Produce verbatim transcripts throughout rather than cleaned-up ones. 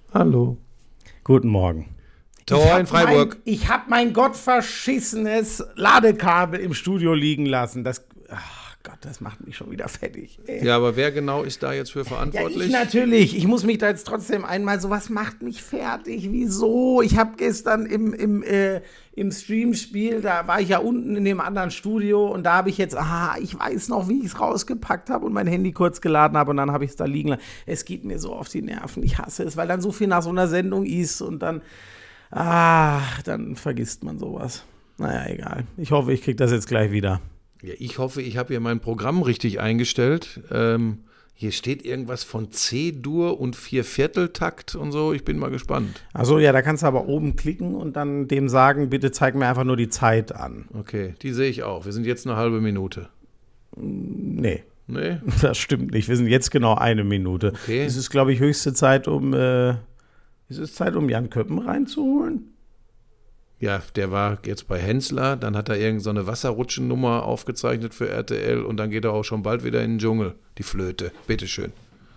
Hallo. Guten Morgen. Tor in Freiburg. Mein, ich habe mein gottverschissenes Ladekabel im Studio liegen lassen. Das, ach Gott, das macht mich schon wieder fertig. Ey. Ja, aber wer genau ist da jetzt für verantwortlich? Ja, ich natürlich. Ich muss mich da jetzt trotzdem einmal, sowas macht mich fertig. Wieso? Ich habe gestern im, im, äh, im Streamspiel, da war ich ja unten in dem anderen Studio und da habe ich jetzt, ah, ich weiß noch, wie ich es rausgepackt habe und mein Handy kurz geladen habe und dann habe ich es da liegen lassen. Es geht mir so auf die Nerven. Ich hasse es, weil dann so viel nach so einer Sendung ist und dann Ah, dann vergisst man sowas. Naja, egal. Ich hoffe, ich kriege das jetzt gleich wieder. Ja, ich hoffe, ich habe hier mein Programm richtig eingestellt. Ähm, hier steht irgendwas von C-Dur und Viervierteltakt und so. Ich bin mal gespannt. Achso, ja, da kannst du aber oben klicken und dann dem sagen, bitte zeig mir einfach nur die Zeit an. Okay, die sehe ich auch. Wir sind jetzt eine halbe Minute. Nee. Nee? Das stimmt nicht. Wir sind jetzt genau eine Minute. Okay. Es ist, glaube ich, höchste Zeit, um... Äh, Ist es Zeit, um Jan Köppen reinzuholen? Ja, der war jetzt bei Hensler, dann hat er irgend so eine Wasserrutschennummer aufgezeichnet für R T L und dann geht er auch schon bald wieder in den Dschungel, die Flöte. Bitteschön.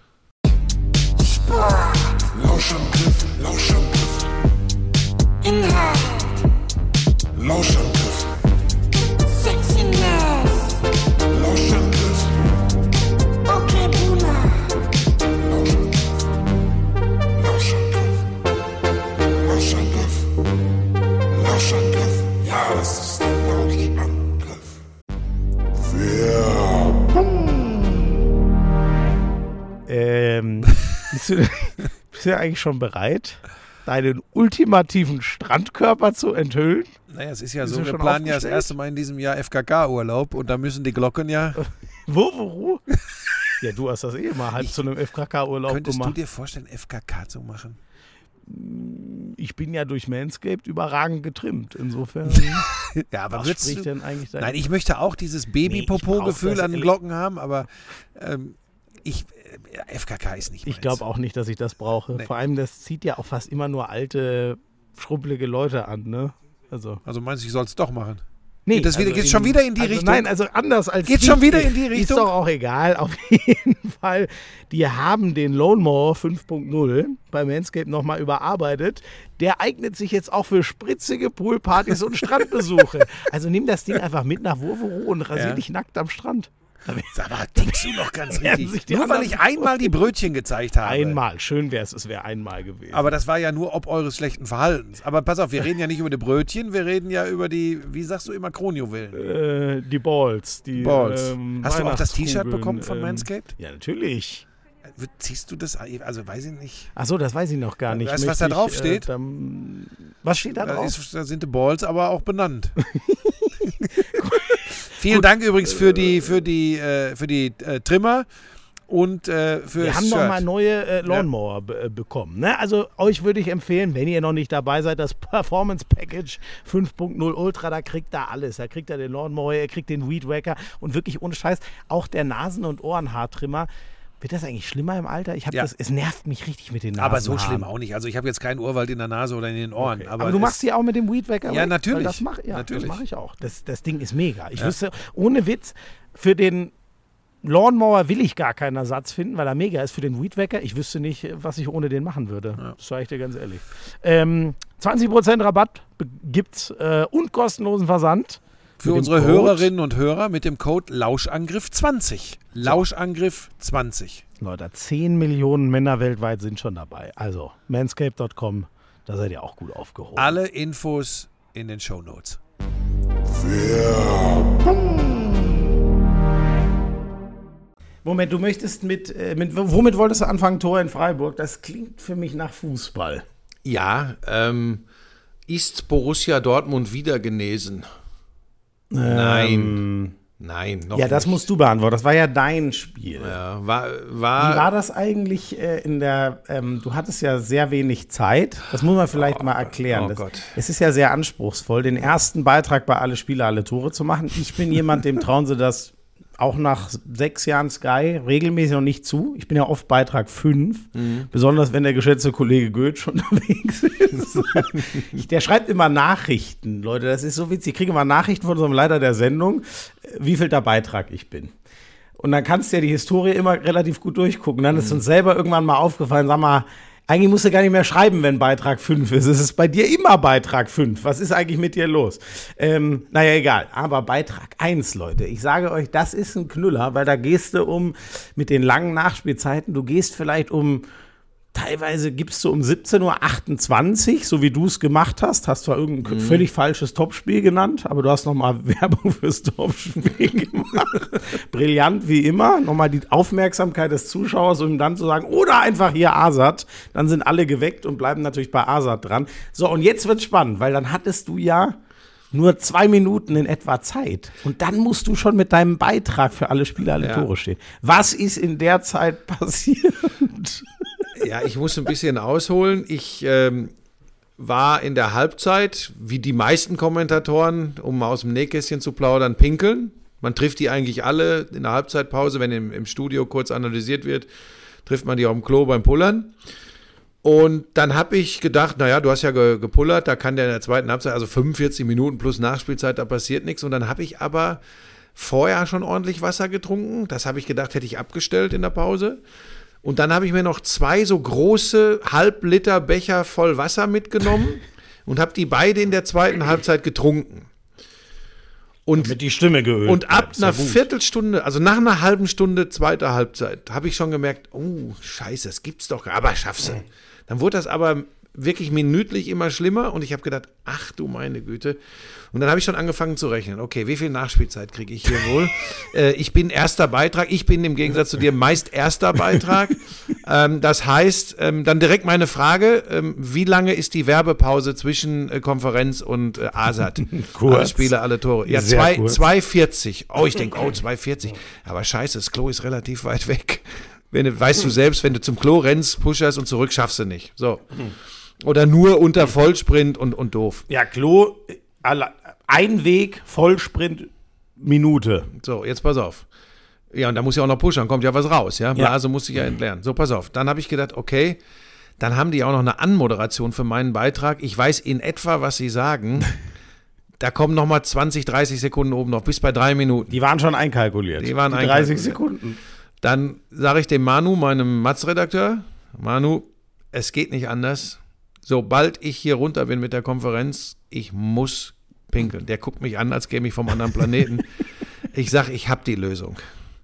Lauschangriff, Lauschangriff. Inhalt. Lauschangriff. Sexiness. Lauschangriff. Okay, Buna. Lauschangriff. Lauschangriff. Ja, das ist der Lauschangriff. Ähm, bist du, bist du eigentlich schon bereit, deinen ultimativen Strandkörper zu enthüllen? Naja, es ist ja Bist so, du wir schon planen ja das aufgestellt? erste Mal in diesem Jahr F K K-Urlaub und da müssen die Glocken ja... Wo, wo, wo? Ja, du hast das eh mal halb Ich- zu einem F K K-Urlaub Könntest gemacht. du dir vorstellen, F K K zu machen? Ich bin ja durch Manscaped überragend getrimmt. Insofern, Ja, aber was würdest spricht du... denn eigentlich dagegen? Nein, ich möchte auch dieses Nee, ich Baby-Popo-Gefühl brauch das an den ehrlich- Glocken haben, aber ähm, ich, äh, F K K ist nicht Ich meins. glaube auch nicht, dass ich das brauche. Nee. Vor allem, das zieht ja auch fast immer nur alte, schrumpelige Leute an, ne? Also, Also meinst du, ich soll es doch machen? nee, Geht das wieder- geht's schon wieder in die also Richtung? Nein, also anders als Geht's ich. schon wieder in die Ist Richtung? doch auch egal. Auf jeden Fall, die haben den Lawn Mower fünf Punkt null bei Manscaped nochmal überarbeitet. Der eignet sich jetzt auch für spritzige Poolpartys und Strandbesuche. Also nimm das Ding einfach mit nach Wurvero und rasier Ja. dich nackt am Strand. Sag mal, tickst du noch ganz Werden sich richtig. die Nur weil anderen ich einmal die Brötchen gezeigt habe. Einmal. Schön wäre es, es wäre einmal gewesen. Aber das war ja nur ob eures schlechten Verhaltens. Aber pass auf, wir reden ja nicht über die Brötchen, wir reden ja über die, wie sagst du immer, Kronjuwelen. Äh, die Balls. Die, Balls. Ähm, Hast du auch das T-Shirt Weihnachtskugeln, bekommen von ähm, Manscaped? Ja, natürlich. Ziehst du das, also weiß ich nicht. Achso, das weiß ich noch gar nicht. Weißt du, was Möchte da drauf ich, steht? Äh, dann, was steht da Da, drauf? ist, da sind die Balls aber auch benannt. Vielen Dank übrigens für die, für die, äh, für die äh, Trimmer und äh, für Wir das haben Shirt. noch mal neue äh, Lawnmower be äh, bekommen. Ne? Also euch würde ich empfehlen, wenn ihr noch nicht dabei seid, das Performance Package fünf Punkt null Ultra, da kriegt ihr alles. Da kriegt ihr den Lawnmower, ihr kriegt den Weed Wacker und wirklich ohne Scheiß auch der Nasen- und Ohrenhaartrimmer. Wird das eigentlich schlimmer im Alter? Ich hab Ja. das, es nervt mich richtig mit den Nasen. Aber so schlimm auch nicht. Also ich habe jetzt keinen Urwald in der Nase oder in den Ohren. Okay. Aber, Aber, du es- machst die auch mit dem Weed Wacker Ja, weg? natürlich. Weil das mache ja, Natürlich. das mach ich auch. Das, das Ding ist mega. Ich Ja. wüsste, ohne Witz, für den Lawnmower will ich gar keinen Ersatz finden, weil er mega ist. Für den Weed Wacker, ich wüsste nicht, was ich ohne den machen würde. Ja. Das sage ich dir ganz ehrlich. Ähm, zwanzig Prozent Rabatt be- gibt's äh, und kostenlosen Versand. Für Mit dem unsere Code- Hörerinnen und Hörer mit dem Code Lauschangriff zwanzig. Lauschangriff zwanzig. Leute, zehn Millionen Männer weltweit sind schon dabei. Also, manscaped Punkt com, da seid ihr auch gut aufgehoben. Alle Infos in den Shownotes. Moment, du möchtest mit, äh, mit, womit wolltest du anfangen? Tor in Freiburg? Das klingt für mich nach Fußball. Ja, ähm, ist Borussia Dortmund wieder genesen? Nein. Ähm, Nein, noch ja, das nicht. musst du beantworten. Das war ja dein Spiel. Ja, war, Wie war, war das eigentlich äh, in der, ähm, du hattest ja sehr wenig Zeit, das muss man vielleicht mal erklären. oh das, Gott. Es ist ja sehr anspruchsvoll, den ersten Beitrag bei Alle Spieler, alle Tore zu machen. Ich bin jemand, dem trauen sie das auch nach sechs Jahren Sky regelmäßig noch nicht zu. Ich bin ja oft Beitrag fünf, Mhm. besonders wenn der geschätzte Kollege Goetsch unterwegs ist. ich, der schreibt immer Nachrichten, Leute, das ist so witzig. Ich kriege immer Nachrichten von unserem Leiter der Sendung, wie viel der Beitrag ich bin. Und dann kannst du ja die Historie immer relativ gut durchgucken. Dann ist uns selber irgendwann mal aufgefallen, sag mal, Eigentlich musst du gar nicht mehr schreiben, wenn Beitrag fünf ist. Es ist bei dir immer Beitrag fünf. Was ist eigentlich mit dir los? Ähm, naja, egal. Aber Beitrag eins, Leute. Ich sage euch, das ist ein Knüller, weil da gehst du um, mit den langen Nachspielzeiten, du gehst vielleicht um, teilweise gibst du um siebzehn Uhr achtundzwanzig, so wie du es gemacht hast. Hast zwar irgendein mhm. völlig falsches Topspiel genannt, aber du hast nochmal Werbung fürs Topspiel gemacht. Brillant wie immer. Nochmal die Aufmerksamkeit des Zuschauers, um ihm dann zu sagen, oder einfach hier Azad. Dann sind alle geweckt und bleiben natürlich bei Azad dran. So, und jetzt wird's spannend, weil dann hattest du ja nur zwei Minuten in etwa Zeit. Und dann musst du schon mit deinem Beitrag für alle Spieler, alle ja. Tore stehen. Was ist in der Zeit passiert? Ja, ich muss ein bisschen ausholen. Ich ähm, war in der Halbzeit, wie die meisten Kommentatoren, um mal aus dem Nähkästchen zu plaudern, pinkeln. Man trifft die eigentlich alle in der Halbzeitpause, wenn im, im Studio kurz analysiert wird, trifft man die auf dem Klo beim Pullern. Und dann habe ich gedacht, naja, du hast ja ge, gepullert, da kann der in der zweiten Halbzeit, also fünfundvierzig Minuten plus Nachspielzeit, da passiert nichts. Und dann habe ich aber vorher schon ordentlich Wasser getrunken. Das habe ich gedacht, hätte ich abgestellt in der Pause. Und dann habe ich mir noch zwei so große Halbliter-Becher voll Wasser mitgenommen und habe die beide in der zweiten Halbzeit getrunken. Und, Damit die Stimme geölt. Und ab einer Viertelstunde, also nach einer halben Stunde zweiter Halbzeit, habe ich schon gemerkt, oh, scheiße, das gibt's doch gar nicht, aber schaffst du. Dann wurde das aber wirklich minütlich immer schlimmer und ich habe gedacht, ach du meine Güte. Und dann habe ich schon angefangen zu rechnen. Okay, wie viel Nachspielzeit kriege ich hier wohl? äh, ich bin erster Beitrag. Ich bin im Gegensatz zu dir meist erster Beitrag. ähm, das heißt, ähm, dann direkt meine Frage, ähm, wie lange ist die Werbepause zwischen äh, Konferenz und äh, Azad? Kurz. Alle Spiele, alle Tore. Ja, zwei vierzig. Oh, ich denke, oh, zwei vierzig. Aber scheiße, das Klo ist relativ weit weg. Wenn du, weißt du selbst, wenn du zum Klo rennst, pusherst und zurück, schaffst du nicht. So. Oder nur unter Vollsprint und, und doof. Ja, Klo, ein Weg, Vollsprint, Minute. So, jetzt pass auf. Ja, und da muss ja auch noch pushern, kommt ja was raus, ja. Ja. Also musste ich ja entleeren. So, pass auf. Dann habe ich gedacht, okay, dann haben die auch noch eine Anmoderation für meinen Beitrag. Ich weiß in etwa, was sie sagen. Da kommen noch mal zwanzig, dreißig Sekunden oben noch, bis bei drei Minuten. Die waren schon einkalkuliert. Die waren Die einkalkuliert. dreißig Sekunden. Dann sage ich dem Manu, meinem Matz-Redakteur, Manu, es geht nicht anders. Sobald ich hier runter bin mit der Konferenz, ich muss pinkeln. Der guckt mich an, als käme ich vom anderen Planeten. Ich sage, ich habe die Lösung.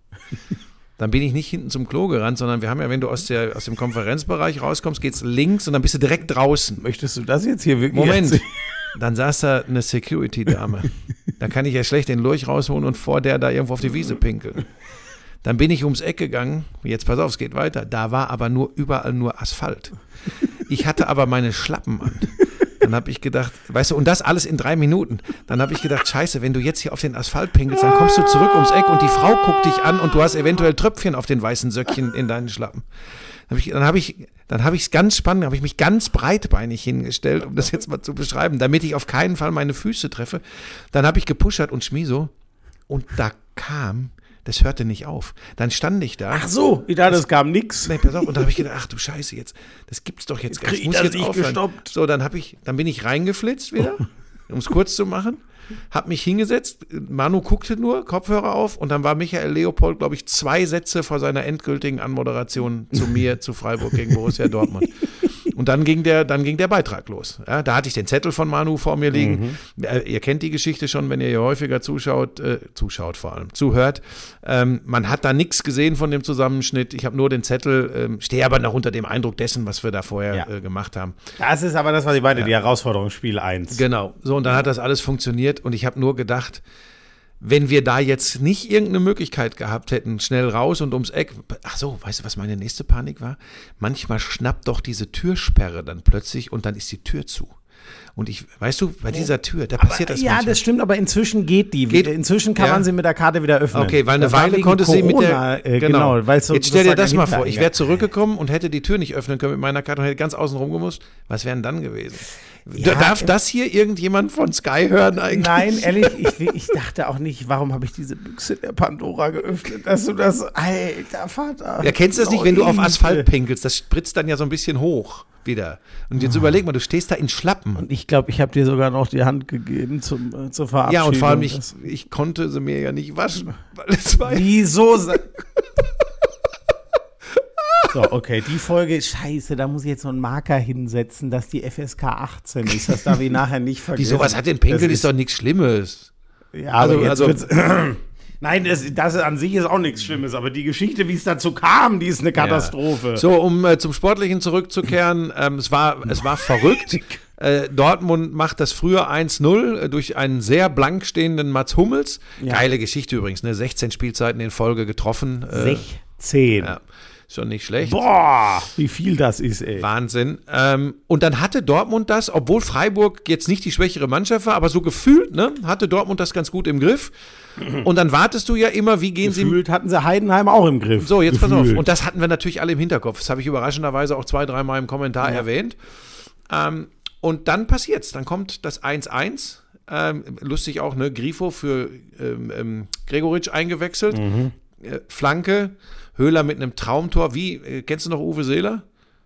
Dann bin ich nicht hinten zum Klo gerannt, sondern wir haben ja, wenn du aus, der, aus dem Konferenzbereich rauskommst, geht's links und dann bist du direkt draußen. Möchtest du das jetzt hier wirklich Moment. erzählen? Dann saß da eine Security-Dame. Da kann ich ja schlecht den Lurch rausholen und vor der da irgendwo auf die Wiese pinkeln. Dann bin ich ums Eck gegangen. Jetzt pass auf, es geht weiter. Da war aber nur überall nur Asphalt. Ich hatte aber meine Schlappen an. Dann habe ich gedacht, weißt du, und das alles in drei Minuten. Dann habe ich gedacht, scheiße, wenn du jetzt hier auf den Asphalt pinkelst, dann kommst du zurück ums Eck und die Frau guckt dich an und du hast eventuell Tröpfchen auf den weißen Söckchen in deinen Schlappen. Dann habe ich, dann habe ich, dann habe ich es ganz spannend, habe ich mich ganz breitbeinig hingestellt, um das jetzt mal zu beschreiben, damit ich auf keinen Fall meine Füße treffe. Dann habe ich gepushert und Schmiso und da kam, das hörte nicht auf. Dann stand ich da. Ach so, ich dachte, es kam nix. Nee, pass auf. Und da habe ich gedacht, ach du Scheiße, jetzt, das gibt's doch jetzt gar nicht. Ich muss jetzt nicht gestoppt. So, dann habe ich, dann bin ich reingeflitzt wieder, um es kurz zu machen, habe mich hingesetzt. Manu guckte nur, Kopfhörer auf, und dann war Michael Leopold, glaube ich, zwei Sätze vor seiner endgültigen Anmoderation zu mir, zu Freiburg gegen Borussia Dortmund. Und dann ging der, dann ging der Beitrag los. Ja, da hatte ich den Zettel von Manu vor mir liegen. Mhm. Äh, ihr kennt die Geschichte schon, wenn ihr hier häufiger zuschaut, äh, zuschaut vor allem, zuhört. Ähm, man hat da nichts gesehen von dem Zusammenschnitt. Ich habe nur den Zettel, ähm, stehe aber noch unter dem Eindruck dessen, was wir da vorher ja. äh, gemacht haben. Das ist aber das, was ich meine, ja. die Herausforderung Spiel eins. Genau. So, und dann hat das alles funktioniert und ich habe nur gedacht, wenn wir da jetzt nicht irgendeine Möglichkeit gehabt hätten, schnell raus und ums Eck. Ach so, weißt du, was meine nächste Panik war? Manchmal schnappt doch diese Türsperre dann plötzlich und dann ist die Tür zu. Und ich, weißt du, bei dieser Tür, da passiert aber, das ja, manchmal. das stimmt, aber inzwischen geht die. Geht, inzwischen kann ja. man sie mit der Karte wieder öffnen. Okay, weil eine das war Weile wegen konnte sie mit Corona, der, äh, genau. genau weil so, jetzt stell dir das mal vor, Hintereingang. ich wäre zurückgekommen und hätte die Tür nicht öffnen können mit meiner Karte und hätte ganz außen rum gemusst. Was wäre denn dann gewesen? Ja, Darf das hier irgendjemand von Sky hören eigentlich? Nein, ehrlich, ich, ich dachte auch nicht, warum habe ich diese Büchse der Pandora geöffnet, dass du das, alter Vater. Ja, kennst du das nicht, wenn du auf Asphalt pinkelst, das spritzt dann ja so ein bisschen hoch wieder. Und jetzt oh. überleg mal, du stehst da in Schlappen. Und ich glaube, ich habe dir sogar noch die Hand gegeben zum, äh, zur Verabschiedung. Ja, und vor allem, ich, ich konnte sie mir ja nicht waschen. Weil es war Wieso? So, So, okay, die Folge, scheiße, da muss ich jetzt so einen Marker hinsetzen, dass die F S K achtzehn ist. Das darf ich nachher nicht vergessen. Wieso, was hat denn Pinkel? Das Ist doch nichts Schlimmes. Ja, also, Also- jetzt wird's- Nein, das, das an sich ist auch nichts Schlimmes, aber die Geschichte, wie es dazu kam, die ist eine Katastrophe. Ja. So, um äh, zum Sportlichen zurückzukehren, ähm, es war, es war verrückt. Äh, Dortmund macht das früher eins null äh, durch einen sehr blank stehenden Mats Hummels. Ja. Geile Geschichte übrigens, ne? sechzehn Spielzeiten in Folge getroffen. Äh, sechzehn. ja, schon nicht schlecht. Boah, wie viel das ist, ey. Wahnsinn. Ähm, und dann hatte Dortmund das, obwohl Freiburg jetzt nicht die schwächere Mannschaft war, aber so gefühlt, ne, hatte Dortmund das ganz gut im Griff. Und dann wartest du ja immer, wie gehen sie. Gefühlt hatten sie Heidenheim auch im Griff. So, jetzt pass auf. Gefühlt. Und das hatten wir natürlich alle im Hinterkopf. Das habe ich überraschenderweise auch zwei, dreimal im Kommentar Ja. erwähnt. Ähm, und dann passiert's. Dann kommt das eins eins. Ähm, lustig auch, ne? Grifo für ähm, ähm, Gregoritsch eingewechselt. Mhm. Äh, Flanke. Höhler mit einem Traumtor. Wie, äh, kennst du noch Uwe Seeler?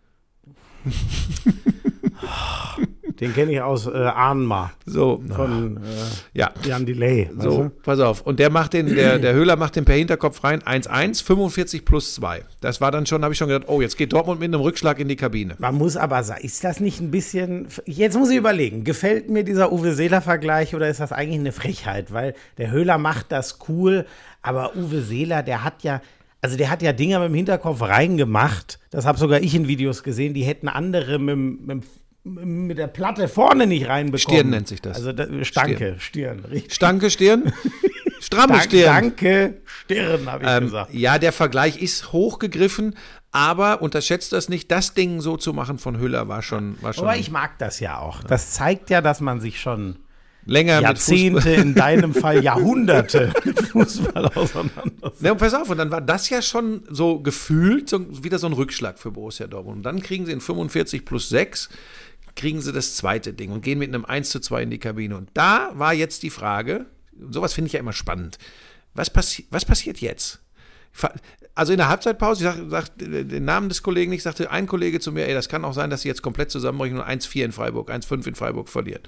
Den kenne ich aus äh, Ahnma So, von äh, ja. Jan Delay. weißt So, du? pass auf. Und der macht den, der, der Höhler macht den per Hinterkopf rein, eins eins, fünfundvierzig plus zwei. Das war dann schon, habe ich schon gedacht, oh, jetzt geht Dortmund mit einem Rückschlag in die Kabine. Man muss aber sagen, ist das nicht ein bisschen, jetzt muss ich überlegen, gefällt mir dieser Uwe Seeler-Vergleich oder ist das eigentlich eine Frechheit? Weil der Höhler macht das cool, aber Uwe Seeler, der hat ja, also der hat ja Dinger mit dem Hinterkopf reingemacht, das habe sogar ich in Videos gesehen, die hätten andere mit, dem- mit, dem- mit der Platte vorne nicht reinbekommen. Stirn nennt sich das. Also da, Stanke, Stirn, richtig. Stanke Stirn? Stramme Dank, Stirn. Danke, Stirn, habe ich Ähm, gesagt. ja, der Vergleich ist hochgegriffen, aber unterschätzt das nicht. Das Ding so zu machen von Höhler war schon, war schon Aber ich mag das ja auch. Das zeigt ja, dass man sich schon länger Jahrzehnte, mit Fußball. in deinem Fall Jahrhunderte mit Fußball auseinandersetzt. Ja, und pass auf, und dann war das ja schon so gefühlt so, wieder so ein Rückschlag für Borussia Dortmund. Und dann kriegen sie in fünfundvierzig plus sechs, kriegen sie das zweite Ding und gehen mit einem eins zu zwei in die Kabine. Und da war jetzt die Frage, sowas finde ich ja immer spannend, was, passi was passiert jetzt? Fa- Also in der Halbzeitpause, ich sag, sag den Namen des Kollegen nicht, sagte ein Kollege zu mir, ey, das kann auch sein, dass sie jetzt komplett zusammenbrechen und eins vier in Freiburg, eins fünf in Freiburg verlieren.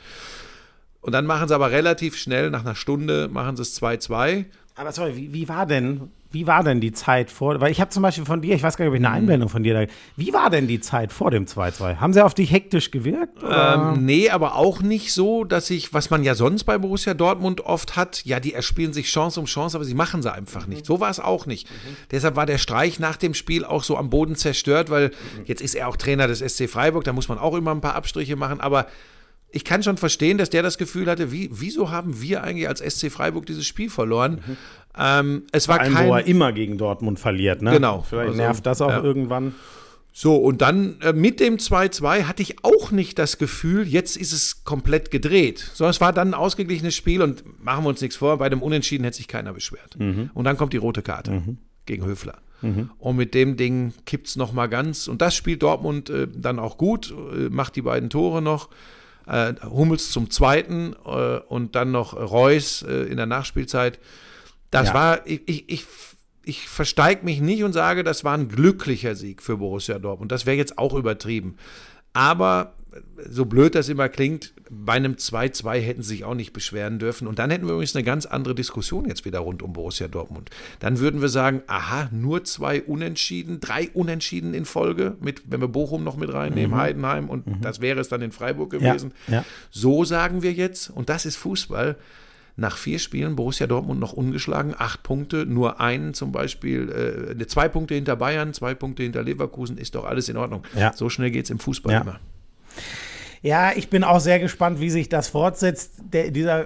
Und dann machen sie aber relativ schnell, nach einer Stunde, machen sie es zwei zwei. Aber sorry, wie, wie war denn, wie war denn die Zeit vor, weil ich habe zum Beispiel von dir, ich weiß gar nicht, ob ich eine Einblendung von dir da, wie war denn die Zeit vor dem zwei zwei? Haben sie auf dich hektisch gewirkt? Oder? Ähm, nee, aber auch nicht so, dass ich, was man ja sonst bei Borussia Dortmund oft hat, ja, die erspielen sich Chance um Chance, aber sie machen sie einfach nicht. So war es auch nicht. Deshalb war der Streich nach dem Spiel auch so am Boden zerstört, weil jetzt ist er auch Trainer des S C Freiburg, da muss man auch immer ein paar Abstriche machen, aber ich kann schon verstehen, dass der das Gefühl hatte, wie, wieso haben wir eigentlich als S C Freiburg dieses Spiel verloren? Mhm. Ähm, es war Vor allem, kein... wo er immer gegen Dortmund verliert, ne? Genau. Vielleicht Also, nervt das auch ja. irgendwann. So, und dann äh, mit dem zwei zwei hatte ich auch nicht das Gefühl, jetzt ist es komplett gedreht. Sondern es war dann ein ausgeglichenes Spiel und machen wir uns nichts vor, bei dem Unentschieden hätte sich keiner beschwert. Und dann kommt die rote Karte gegen Höfler. Und mit dem Ding kippt es nochmal ganz. Und das spielt Dortmund äh, dann auch gut, äh, macht die beiden Tore noch. Äh, Hummels zum zweiten äh, und dann noch Reus äh, in der Nachspielzeit. Das Ja. war, ich, ich, ich, ich versteige mich nicht und sage, das war ein glücklicher Sieg für Borussia Dortmund. Das wäre jetzt auch übertrieben. Aber so blöd das immer klingt, bei einem zwei zwei hätten sie sich auch nicht beschweren dürfen. Und dann hätten wir übrigens eine ganz andere Diskussion jetzt wieder rund um Borussia Dortmund. Dann würden wir sagen, aha, nur zwei Unentschieden, drei Unentschieden in Folge, mit, wenn wir Bochum noch mit reinnehmen, Heidenheim und das wäre es dann in Freiburg gewesen. Ja, ja. So sagen wir jetzt, und das ist Fußball, nach vier Spielen Borussia Dortmund noch ungeschlagen, acht Punkte, nur einen zum Beispiel, äh, zwei Punkte hinter Bayern, zwei Punkte hinter Leverkusen, ist doch alles in Ordnung. Ja. So schnell geht es im Fußball Ja. immer. Ja, ich bin auch sehr gespannt, wie sich das fortsetzt. Der, dieser,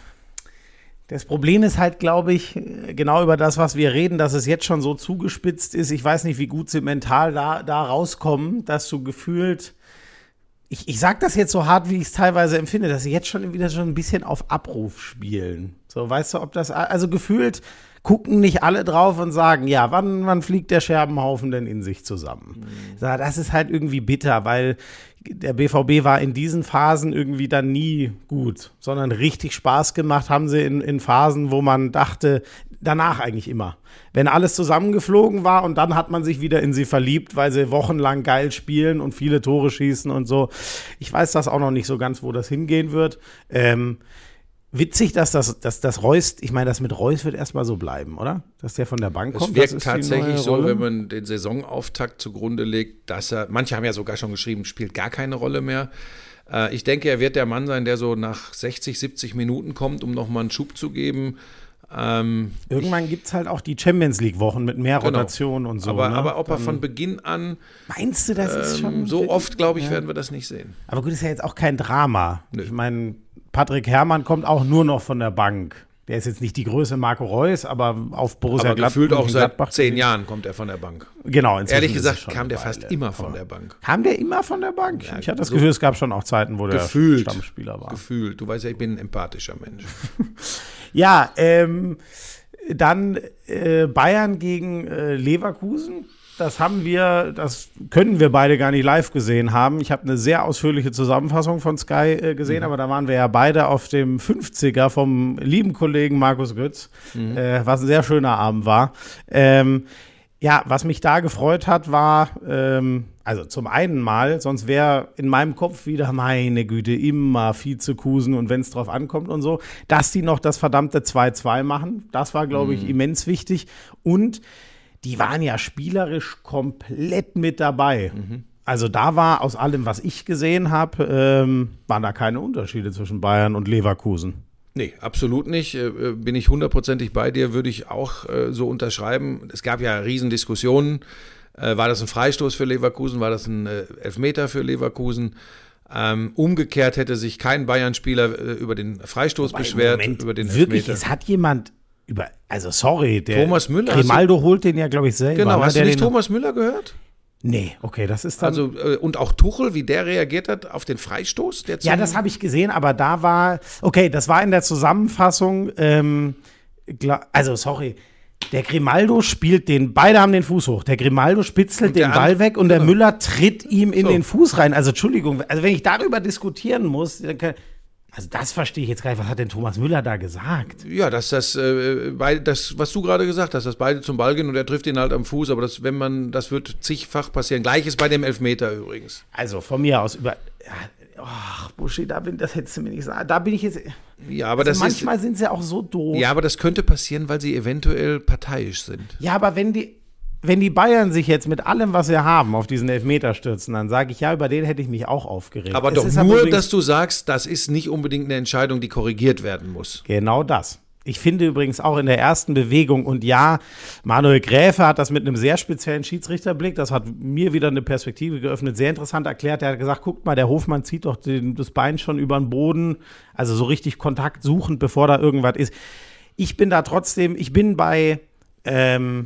das Problem ist halt, glaube ich, genau über das, was wir reden, dass es jetzt schon so zugespitzt ist. Ich weiß nicht, wie gut sie mental da, da rauskommen, dass du gefühlt, ich, ich sage das jetzt so hart, wie ich es teilweise empfinde, dass sie jetzt schon wieder schon ein bisschen auf Abruf spielen. So, weißt du, ob das, also gefühlt gucken nicht alle drauf und sagen, ja, wann, wann fliegt der Scherbenhaufen denn in sich zusammen? So, das ist halt irgendwie bitter, weil der B V B war in diesen Phasen irgendwie dann nie gut, sondern richtig Spaß gemacht haben sie in, in Phasen, wo man dachte, danach eigentlich immer. Wenn alles zusammengeflogen war und dann hat man sich wieder in sie verliebt, weil sie wochenlang geil spielen und viele Tore schießen und so. Ich weiß das auch noch nicht so ganz, wo das hingehen wird. Ähm, Witzig, dass das, dass das Reus, ich meine, das mit Reus wird erstmal so bleiben, oder? Dass der von der Bank kommt. Es wirkt das ist die neue tatsächlich so, Rolle. wenn man den Saisonauftakt zugrunde legt, dass er, manche haben ja sogar schon geschrieben, spielt gar keine Rolle mehr. Äh, ich denke, er wird der Mann sein, der so nach sechzig, siebzig Minuten kommt, um nochmal einen Schub zu geben. Ähm, Irgendwann gibt es halt auch die Champions League-Wochen mit mehr Genau. Rotation und so. aber, ne? aber ob er Dann- von Beginn an, Meinst du, das ist ähm, schon. so oft, glaube ich, Ja. werden wir das nicht sehen. Aber gut, ist ja jetzt auch kein Drama. Nö. Ich meine, Patrick Herrmann kommt auch nur noch von der Bank. Der ist jetzt nicht die Größe Marco Reus, aber auf Borussia Aber gefühlt auch seit Gladbach- zehn Jahren kommt er von der Bank. Genau, inzwischen Ehrlich ist es gesagt schon kam eine der fast Weile. immer von Aber- der Bank. Kam der immer von der Bank? Ja, ich hatte das so- Gefühl, es gab schon auch Zeiten, wo der Gefühlt. Stammspieler war. Gefühlt. Du weißt ja, ich bin ein empathischer Mensch. Ja, ähm, dann äh, Bayern gegen äh, Leverkusen. Das haben wir, das können wir beide gar nicht live gesehen haben. Ich habe eine sehr ausführliche Zusammenfassung von Sky äh, gesehen, aber da waren wir ja beide auf dem fünfziger vom lieben Kollegen Markus Götz, äh, was ein sehr schöner Abend war. Ähm, ja, was mich da gefreut hat, war, ähm, also zum einen mal, sonst wäre in meinem Kopf wieder, meine Güte, immer Vizekusen und wenn es drauf ankommt und so, dass die noch das verdammte zwei zwei machen. Das war, glaube ich, immens wichtig. Und die waren ja spielerisch komplett mit dabei. Also da war aus allem, was ich gesehen habe, ähm, waren da keine Unterschiede zwischen Bayern und Leverkusen. Nee, absolut nicht. Äh, Bin ich hundertprozentig bei dir, würde ich auch äh, so unterschreiben. Es gab ja Riesendiskussionen. Äh, war das ein Freistoß für Leverkusen? War das ein äh, Elfmeter für Leverkusen? Ähm, umgekehrt hätte sich kein Bayern-Spieler äh, über den Freistoß beschwert, Moment, über den wirklich, Elfmeter. es hat jemand über, also sorry, der Thomas Müller, Grimaldo holt den ja, glaube ich, selber. Genau, ne, hast du der nicht den, Thomas Müller gehört? Nee, okay, das ist dann. Also, äh, und auch Tuchel, wie der reagiert hat auf den Freistoß? Der Ja, zum- das habe ich gesehen, aber da war, okay, das war in der Zusammenfassung, ähm, gla- also sorry, der Grimaldo spielt den, beide haben den Fuß hoch, der Grimaldo spitzelt Und der den Ball andere- weg und der genau. Müller tritt ihm in So. den Fuß rein. Also Entschuldigung, also wenn ich darüber diskutieren muss, dann kann, also das verstehe ich jetzt gar nicht, was hat denn Thomas Müller da gesagt? Ja, dass das, äh, beide, das, was du gerade gesagt hast, dass beide zum Ball gehen und er trifft ihn halt am Fuß, aber das, wenn man, das wird zigfach passieren. Gleiches bei dem Elfmeter übrigens. Also von mir aus über, ja, ach Buschi, da bin, das hättest du mir nicht sagen, da bin ich jetzt, Ja, aber also das manchmal sind sie auch so doof. ist, ja, aber das könnte passieren, weil sie eventuell parteiisch sind. Ja, aber wenn die, wenn die Bayern sich jetzt mit allem, was sie haben, auf diesen Elfmeter stürzen, dann sage ich, ja, über den hätte ich mich auch aufgeregt. Aber Es doch ist nur, übrigens dass du sagst, das ist nicht unbedingt eine Entscheidung, die korrigiert werden muss. Genau das. Ich finde übrigens auch in der ersten Bewegung, und ja, Manuel Gräfe hat das mit einem sehr speziellen Schiedsrichterblick, das hat mir wieder eine Perspektive geöffnet, sehr interessant erklärt. Er hat gesagt, guckt mal, der Hofmann zieht doch den, das Bein schon über den Boden, also so richtig Kontakt suchend, bevor da irgendwas ist. Ich bin da trotzdem, ich bin bei, ähm,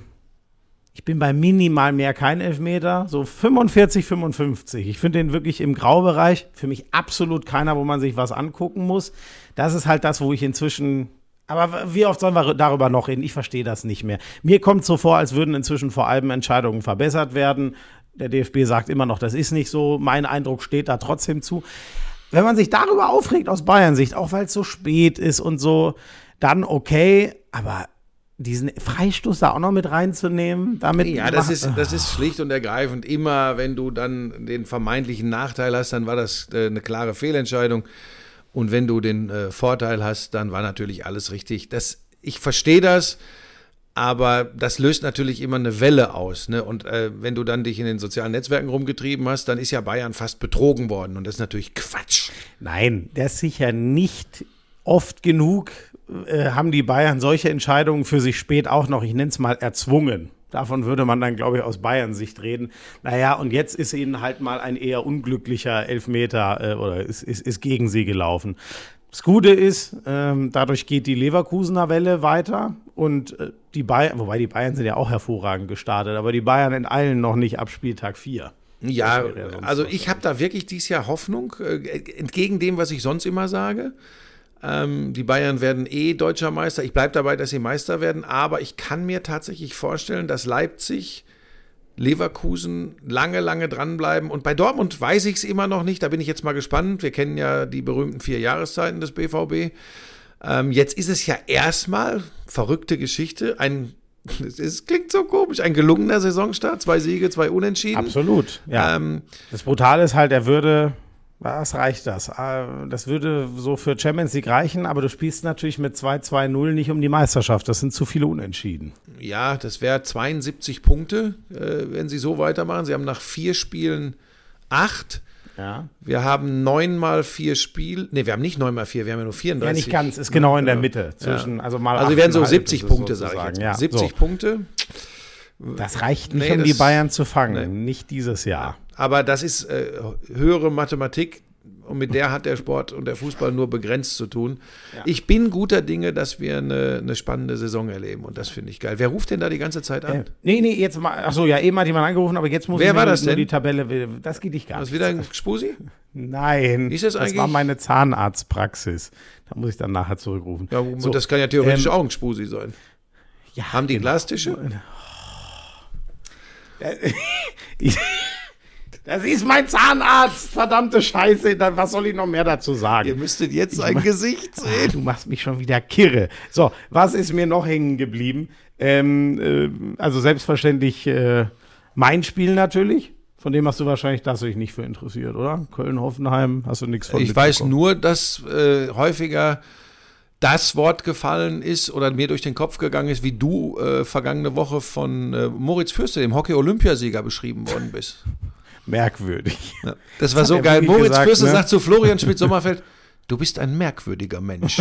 ich bin bei minimal mehr kein Elfmeter, so fünfundvierzig, fünfundfünfzig. Ich finde den wirklich im Graubereich. Für mich absolut keiner, wo man sich was angucken muss. Das ist halt das, wo ich inzwischen. Aber wie oft sollen wir darüber noch reden? Ich verstehe das nicht mehr. Mir kommt so vor, als würden inzwischen vor allem Entscheidungen verbessert werden. Der D F B sagt immer noch, das ist nicht so. Mein Eindruck steht da trotzdem zu. Wenn man sich darüber aufregt aus Bayern-Sicht, auch weil es so spät ist und so, dann okay. Aber diesen Freistoß da auch noch mit reinzunehmen, damit. Ja, das ist, das ist schlicht und ergreifend immer, wenn du dann den vermeintlichen Nachteil hast, dann war das äh, eine klare Fehlentscheidung. Und wenn du den äh, Vorteil hast, dann war natürlich alles richtig. Das, ich verstehe das, aber das löst natürlich immer eine Welle aus. Ne? Und äh, wenn du dann dich in den sozialen Netzwerken rumgetrieben hast, dann ist ja Bayern fast betrogen worden. Und das ist natürlich Quatsch. Nein, der ist sicher nicht oft genug, äh, haben die Bayern solche Entscheidungen für sich spät auch noch, ich nenne es mal, erzwungen. Davon würde man dann, glaube ich, aus Bayern-Sicht reden. Naja, und jetzt ist ihnen halt mal ein eher unglücklicher Elfmeter äh, oder ist, ist, ist gegen sie gelaufen. Das Gute ist, ähm, dadurch geht die Leverkusener Welle weiter und äh, die Bayern, wobei die Bayern sind ja auch hervorragend gestartet, aber die Bayern enteilen noch nicht ab Spieltag vier. Ja, Das wäre ja sonst also was. ich habe da wirklich dieses Jahr Hoffnung, äh, entgegen dem, was ich sonst immer sage. Ähm, die Bayern werden eh deutscher Meister. Ich bleibe dabei, dass sie Meister werden, aber ich kann mir tatsächlich vorstellen, dass Leipzig, Leverkusen lange, lange dranbleiben. Und bei Dortmund weiß ich es immer noch nicht, da bin ich jetzt mal gespannt. Wir kennen ja die berühmten vier Jahreszeiten des B V B. Ähm, jetzt ist es ja erstmal, verrückte Geschichte, ein, es klingt so komisch, ein gelungener Saisonstart, zwei Siege, zwei Unentschieden. Absolut, ja. Ähm, Das Brutale ist halt, er würde, Was reicht das? Das würde so für Champions League reichen, aber du spielst natürlich mit zwei zwei null nicht um die Meisterschaft. Das sind zu viele Unentschieden. Ja, das wäre zweiundsiebzig Punkte, äh, wenn sie so weitermachen. Sie haben nach vier Spielen acht. Ja. Wir haben neun mal vier Spiele. Ne, wir haben nicht neun mal vier, wir haben ja nur vierunddreißig. Ja, nicht ganz, ist genau in der Mitte. Zwischen, ja. Also mal also werden so achteinhalb siebzig Punkte, sage ich jetzt. Ja, siebzig so. Punkte. Das reicht nicht, Nee, um das- die Bayern zu fangen. Nee. Nicht dieses Jahr. Aber das ist äh, höhere Mathematik und mit der hat der Sport und der Fußball nur begrenzt zu tun. Ja. Ich bin guter Dinge, dass wir eine, eine spannende Saison erleben und das finde ich geil. Wer ruft denn da die ganze Zeit an? Äh, nee, nee, jetzt mal. Achso, ja, eben hat jemand angerufen, aber jetzt muss Wer ich war mir das nur denn? die Tabelle. Das geht dich gar Was nicht. wieder ein Spusi? Nein, Ist das das eigentlich- war meine Zahnarztpraxis. Da muss ich dann nachher zurückrufen. Ja, So, das kann ja theoretisch ähm, auch ein Spusi sein. Ja, Haben die genau. Glastische? Ich- Das ist mein Zahnarzt, verdammte Scheiße. Dann, was soll ich noch mehr dazu sagen? Ihr müsstet jetzt sein Gesicht Ah, sehen. du machst mich schon wieder kirre. So, was ist mir noch hängen geblieben? Ähm, äh, also selbstverständlich äh, mein Spiel natürlich. Von dem hast du wahrscheinlich das dich nicht für interessiert, oder? Köln-Hoffenheim, hast du nichts von Ich weiß mitbekommen? nur, dass äh, häufiger das Wort gefallen ist oder mir durch den Kopf gegangen ist, wie du äh, vergangene Woche von äh, Moritz Fürste, dem Hockey-Olympiasieger, beschrieben worden bist. Merkwürdig. Ja, das war hat so er geil. wirklich Moritz gesagt, Fürste ne? sagt zu Florian Schmidt-Sommerfeld, du bist ein merkwürdiger Mensch.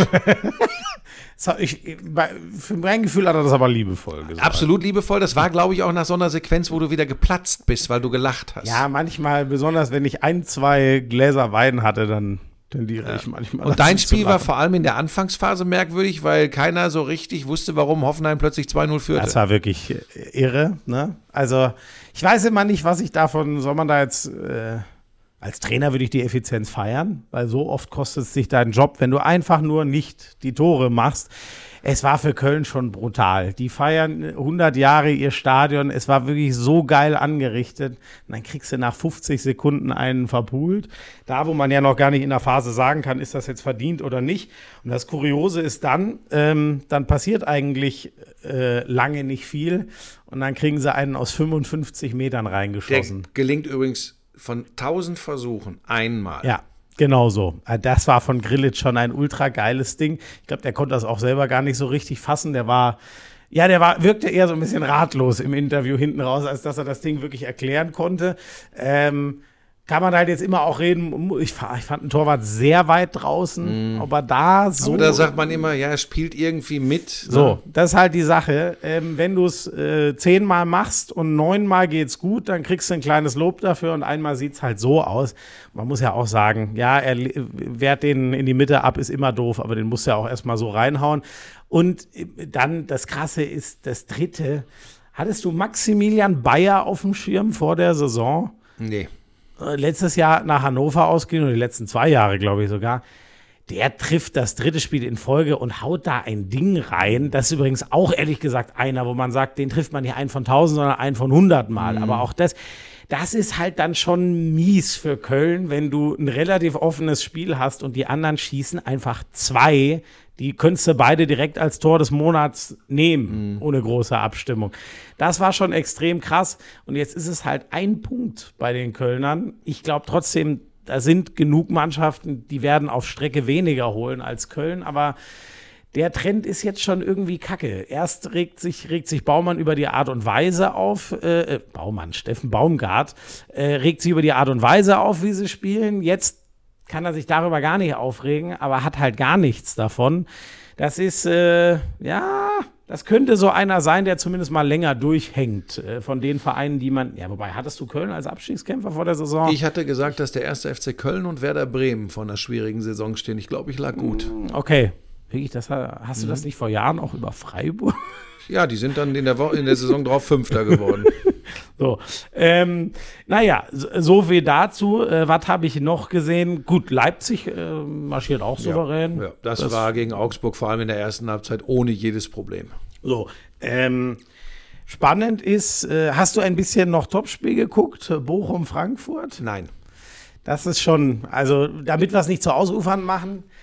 Das hat- Ich, bei- für mein Gefühl hat er das aber liebevoll gesagt. Absolut liebevoll. Das war, glaube ich, auch nach so einer Sequenz, wo du wieder geplatzt bist, weil du gelacht hast. Ja, manchmal, besonders wenn ich ein, zwei Gläser Wein hatte, dann tendiere ich manchmal Und dazu dein zu Spiel war lachen. vor allem in der Anfangsphase merkwürdig, weil keiner so richtig wusste, warum Hoffenheim plötzlich zwei null führte. Das war wirklich äh, irre, ne? Also, ich weiß immer nicht, was ich davon, soll man da jetzt, äh, als Trainer würde ich die Effizienz feiern, weil so oft kostet es dich deinen Job, wenn du einfach nur nicht die Tore machst. Es war für Köln schon brutal. Die feiern hundert Jahre ihr Stadion. Es war wirklich so geil angerichtet. Und dann kriegst du nach fünfzig Sekunden einen verpult. Da, wo man ja noch gar nicht in der Phase sagen kann, ist das jetzt verdient oder nicht. Und das Kuriose ist dann, ähm, dann passiert eigentlich äh, lange nicht viel. Und dann kriegen sie einen aus fünfundfünfzig Metern Der reingeschossen. gelingt übrigens von tausend Versuchen einmal. Ja, genau so. Das war von Grillitsch schon ein ultra geiles Ding. Ich glaube, der konnte das auch selber gar nicht so richtig fassen. Der war, ja, der war, wirkte eher so ein bisschen ratlos im Interview hinten raus, als dass er das Ding wirklich erklären konnte. Ähm, kann man halt jetzt immer auch reden. Ich, fa- ich fand einen Torwart sehr weit draußen, aber da so. Aber da sagt man immer, ja, er spielt irgendwie mit. So, das ist halt die Sache. Ähm, wenn du es äh, zehnmal machst und neunmal geht's gut, dann kriegst du ein kleines Lob dafür und einmal sieht's halt so aus. Man muss ja auch sagen, ja, er le- wehrt den in die Mitte ab, ist immer doof, aber den muss er auch erstmal so reinhauen. Und äh, dann, das Krasse ist, das Dritte, hattest du Maximilian Bayer auf dem Schirm vor der Saison? Nee. Äh, letztes Jahr nach Hannover ausgehen, oder die letzten zwei Jahre, glaube ich sogar. Der trifft das dritte Spiel in Folge und haut da ein Ding rein. Das ist übrigens auch ehrlich gesagt einer, wo man sagt, den trifft man nicht einen von tausend, sondern einen von hundert Mal. Aber auch das, das ist halt dann schon mies für Köln, wenn du ein relativ offenes Spiel hast und die anderen schießen einfach zwei. Die könntest du beide direkt als Tor des Monats nehmen, ohne große Abstimmung. Das war schon extrem krass. Und jetzt ist es halt ein Punkt bei den Kölnern. Ich glaube trotzdem, da sind genug Mannschaften, die werden auf Strecke weniger holen als Köln. Aber der Trend ist jetzt schon irgendwie kacke. Erst regt sich, regt sich Baumann über die Art und Weise auf, äh, Baumann, Steffen Baumgart, äh, regt sich über die Art und Weise auf, wie sie spielen. Jetzt kann er sich darüber gar nicht aufregen, aber hat halt gar nichts davon. Das ist, äh, ja, das könnte so einer sein, der zumindest mal länger durchhängt äh, von den Vereinen, die man, ja, wobei, hattest du Köln als Abstiegskämpfer vor der Saison? Ich hatte gesagt, dass der erste F C Köln und Werder Bremen vor einer schwierigen Saison stehen. Ich glaube, ich lag gut. Okay. Wirklich, das, hast du das nicht vor Jahren auch über Freiburg? Ja, die sind dann in der, Woche, in der Saison drauf Fünfter geworden. So, ähm, naja, so, so viel dazu. Äh, was habe ich noch gesehen? Gut, Leipzig äh, marschiert auch souverän. Ja, das, war gegen Augsburg vor allem in der ersten Halbzeit ohne jedes Problem. So, ähm, spannend ist, äh, hast du ein bisschen noch Topspiel geguckt? Bochum-Frankfurt? Nein. Das ist schon, also damit wir es nicht zu ausufernd machen,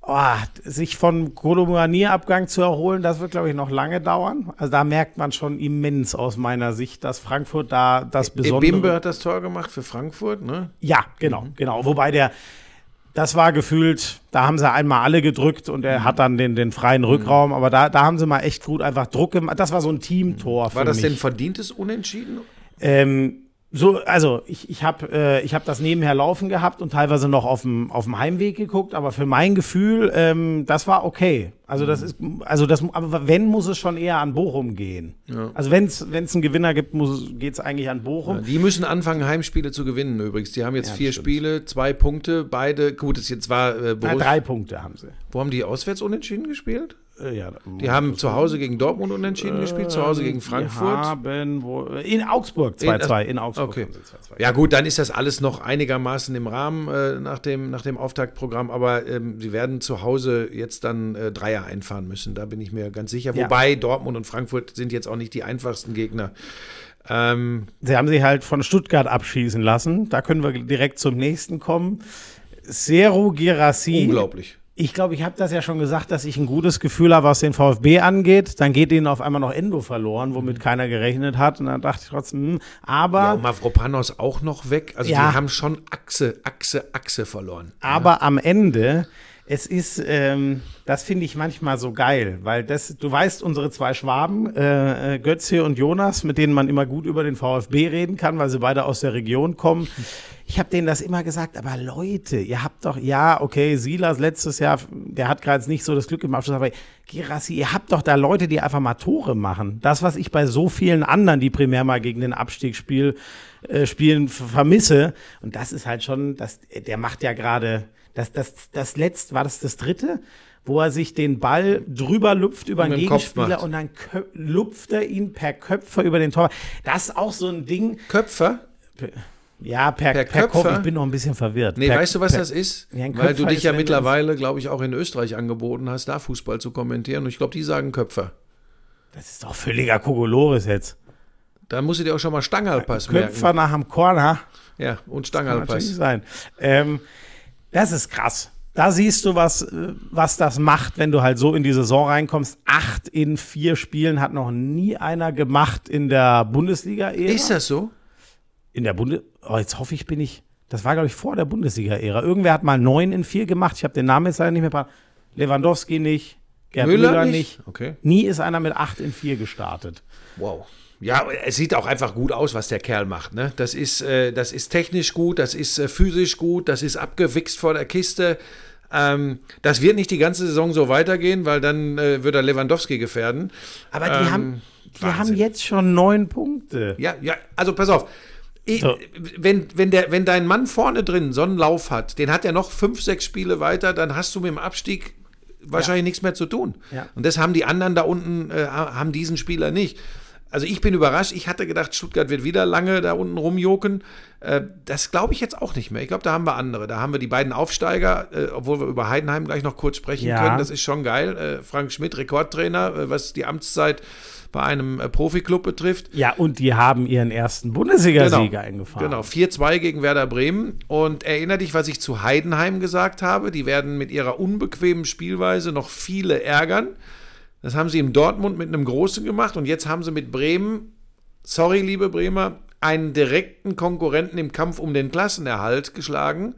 Oh, sich von Kolomuani-Abgang zu erholen, das wird, glaube ich, noch lange dauern. Also da merkt man schon immens aus meiner Sicht, dass Frankfurt da das Besondere... Ebimbe hat das Tor gemacht für Frankfurt, ne? Ja, genau, genau. Wobei der, das war gefühlt, da haben sie einmal alle gedrückt und er hat dann den, den freien Rückraum. Aber da, da haben sie mal echt gut einfach Druck gemacht. Das war so ein Teamtor für War das mich. denn verdientes Unentschieden? Ähm, so, also ich, ich habe äh, ich hab das nebenher laufen gehabt und teilweise noch auf dem auf dem Heimweg geguckt, aber für mein Gefühl, ähm, das war okay. Also das ist, also das, aber wenn, muss es schon eher an Bochum gehen. Ja. Also wenn es wenn es einen Gewinner gibt, geht es eigentlich an Bochum. Ja, die müssen anfangen, Heimspiele zu gewinnen übrigens. Die haben jetzt Ja, vier stimmt. Spiele, zwei Punkte, beide, gut, das jetzt war äh, Na, Borussia. drei Punkte haben sie. Wo haben die auswärts unentschieden gespielt? Äh, ja, Die haben zu Hause gegen Dortmund unentschieden gespielt, zu Hause gegen Frankfurt. Die haben wo, in Augsburg zwei zwei, in, Augsburg. Okay. haben sie zwei zwei. Ja gut, dann ist das alles noch einigermaßen im Rahmen äh, nach, dem, nach dem Auftaktprogramm, aber ähm, sie werden zu Hause jetzt dann äh, Dreier einfahren müssen, da bin ich mir ganz sicher. Ja. Wobei Dortmund und Frankfurt sind jetzt auch nicht die einfachsten Gegner. Ähm, Sie haben sich halt von Stuttgart abschießen lassen. Da können wir direkt zum nächsten kommen. Seru Girassi. unglaublich. Ich glaube, ich habe das ja schon gesagt, dass ich ein gutes Gefühl habe, was den VfB angeht. Dann geht ihnen auf einmal noch Endo verloren, womit keiner gerechnet hat. Und dann dachte ich trotzdem, hm, aber, Ja, und Mavropanos auch noch weg. Also Ja. die haben schon Achse, Achse, Achse verloren. aber am Ende, es ist, ähm, das finde ich manchmal so geil, weil das, du weißt, unsere zwei Schwaben, äh, äh, Götze und Jonas, mit denen man immer gut über den VfB reden kann, weil sie beide aus der Region kommen. Ich habe denen das immer gesagt, aber Leute, ihr habt doch, ja, okay, Silas letztes Jahr, der hat gerade nicht so das Glück im Abschluss, aber Girassi, ihr habt doch da Leute, die einfach mal Tore machen. Das, was ich bei so vielen anderen, die primär mal gegen den Abstieg spiel, äh, spielen, f- vermisse. Und das ist halt schon, das, der macht ja gerade, das, das, das letzte, war das das dritte? Wo er sich den Ball drüber lupft über Und einen mit dem Kopf Gegenspieler macht. und dann kö- lupft er ihn per Köpfer über den Tor. Das ist auch so ein Ding. Köpfer? Ja, per, Per per, Kopf, Köpfer? ich bin noch ein bisschen verwirrt. Nee, per, weißt du, was per, das ist? Ja, ein Weil du Köpfer dich ist, ja wenn mittlerweile, glaube ich, auch in Österreich angeboten hast, da Fußball zu kommentieren. Und ich glaube, die sagen Köpfer. Das ist doch völliger Kokolores jetzt. Da musst du dir auch schon mal Stangerlpass merken. Köpfer nach dem Corner. Ja, und Kann natürlich Stangerlpass. sein. Ähm, das ist krass. Da siehst du, was, äh, was das macht, wenn du halt so in die Saison reinkommst. Acht in vier Spielen hat noch nie einer gemacht in der Bundesliga-Ära. Ist das so? In der Bundes... Oh, jetzt hoffe ich, bin ich... Das war, glaube ich, vor der Bundesliga-Ära. Irgendwer hat mal neun in vier gemacht. Ich habe den Namen jetzt leider nicht mehr parat. Lewandowski nicht. Gerd Müller Müller, nicht? nicht. Okay. Nie ist einer mit acht in vier gestartet. Wow. Ja, es sieht auch einfach gut aus, was der Kerl macht. Ne? Das ist, äh, das ist technisch gut, das ist äh, physisch gut, das ist abgewichst vor der Kiste. Ähm, das wird nicht die ganze Saison so weitergehen, weil dann äh, würde er Lewandowski gefährden. Aber die, Ähm, haben, die Wahnsinn. haben jetzt schon neun Punkte. Ja, ja, also pass auf. Ich, So. wenn, wenn, der, wenn dein Mann vorne drin so einen Lauf hat, den hat er noch fünf, sechs Spiele weiter, dann hast du mit dem Abstieg wahrscheinlich nichts mehr zu tun. Ja. Und das haben die anderen da unten, äh, haben diesen Spieler nicht. Also ich bin überrascht. Ich hatte gedacht, Stuttgart wird wieder lange da unten rumjoken. Äh, das glaube ich jetzt auch nicht mehr. Ich glaube, da haben wir andere. Da haben wir die beiden Aufsteiger, äh, obwohl wir über Heidenheim gleich noch kurz sprechen Ja. können. Das ist schon geil. Äh, Frank Schmidt, Rekordtrainer, äh, was die Amtszeit bei einem äh, Profiklub betrifft. Ja, und die haben ihren ersten Bundesliga-Sieger Genau. eingefahren. Genau, vier zwei gegen Werder Bremen. Und erinnere dich, was ich zu Heidenheim gesagt habe. Die werden mit ihrer unbequemen Spielweise noch viele ärgern. Das haben sie in Dortmund mit einem Großen gemacht. Und jetzt haben sie mit Bremen, sorry, liebe Bremer, einen direkten Konkurrenten im Kampf um den Klassenerhalt geschlagen.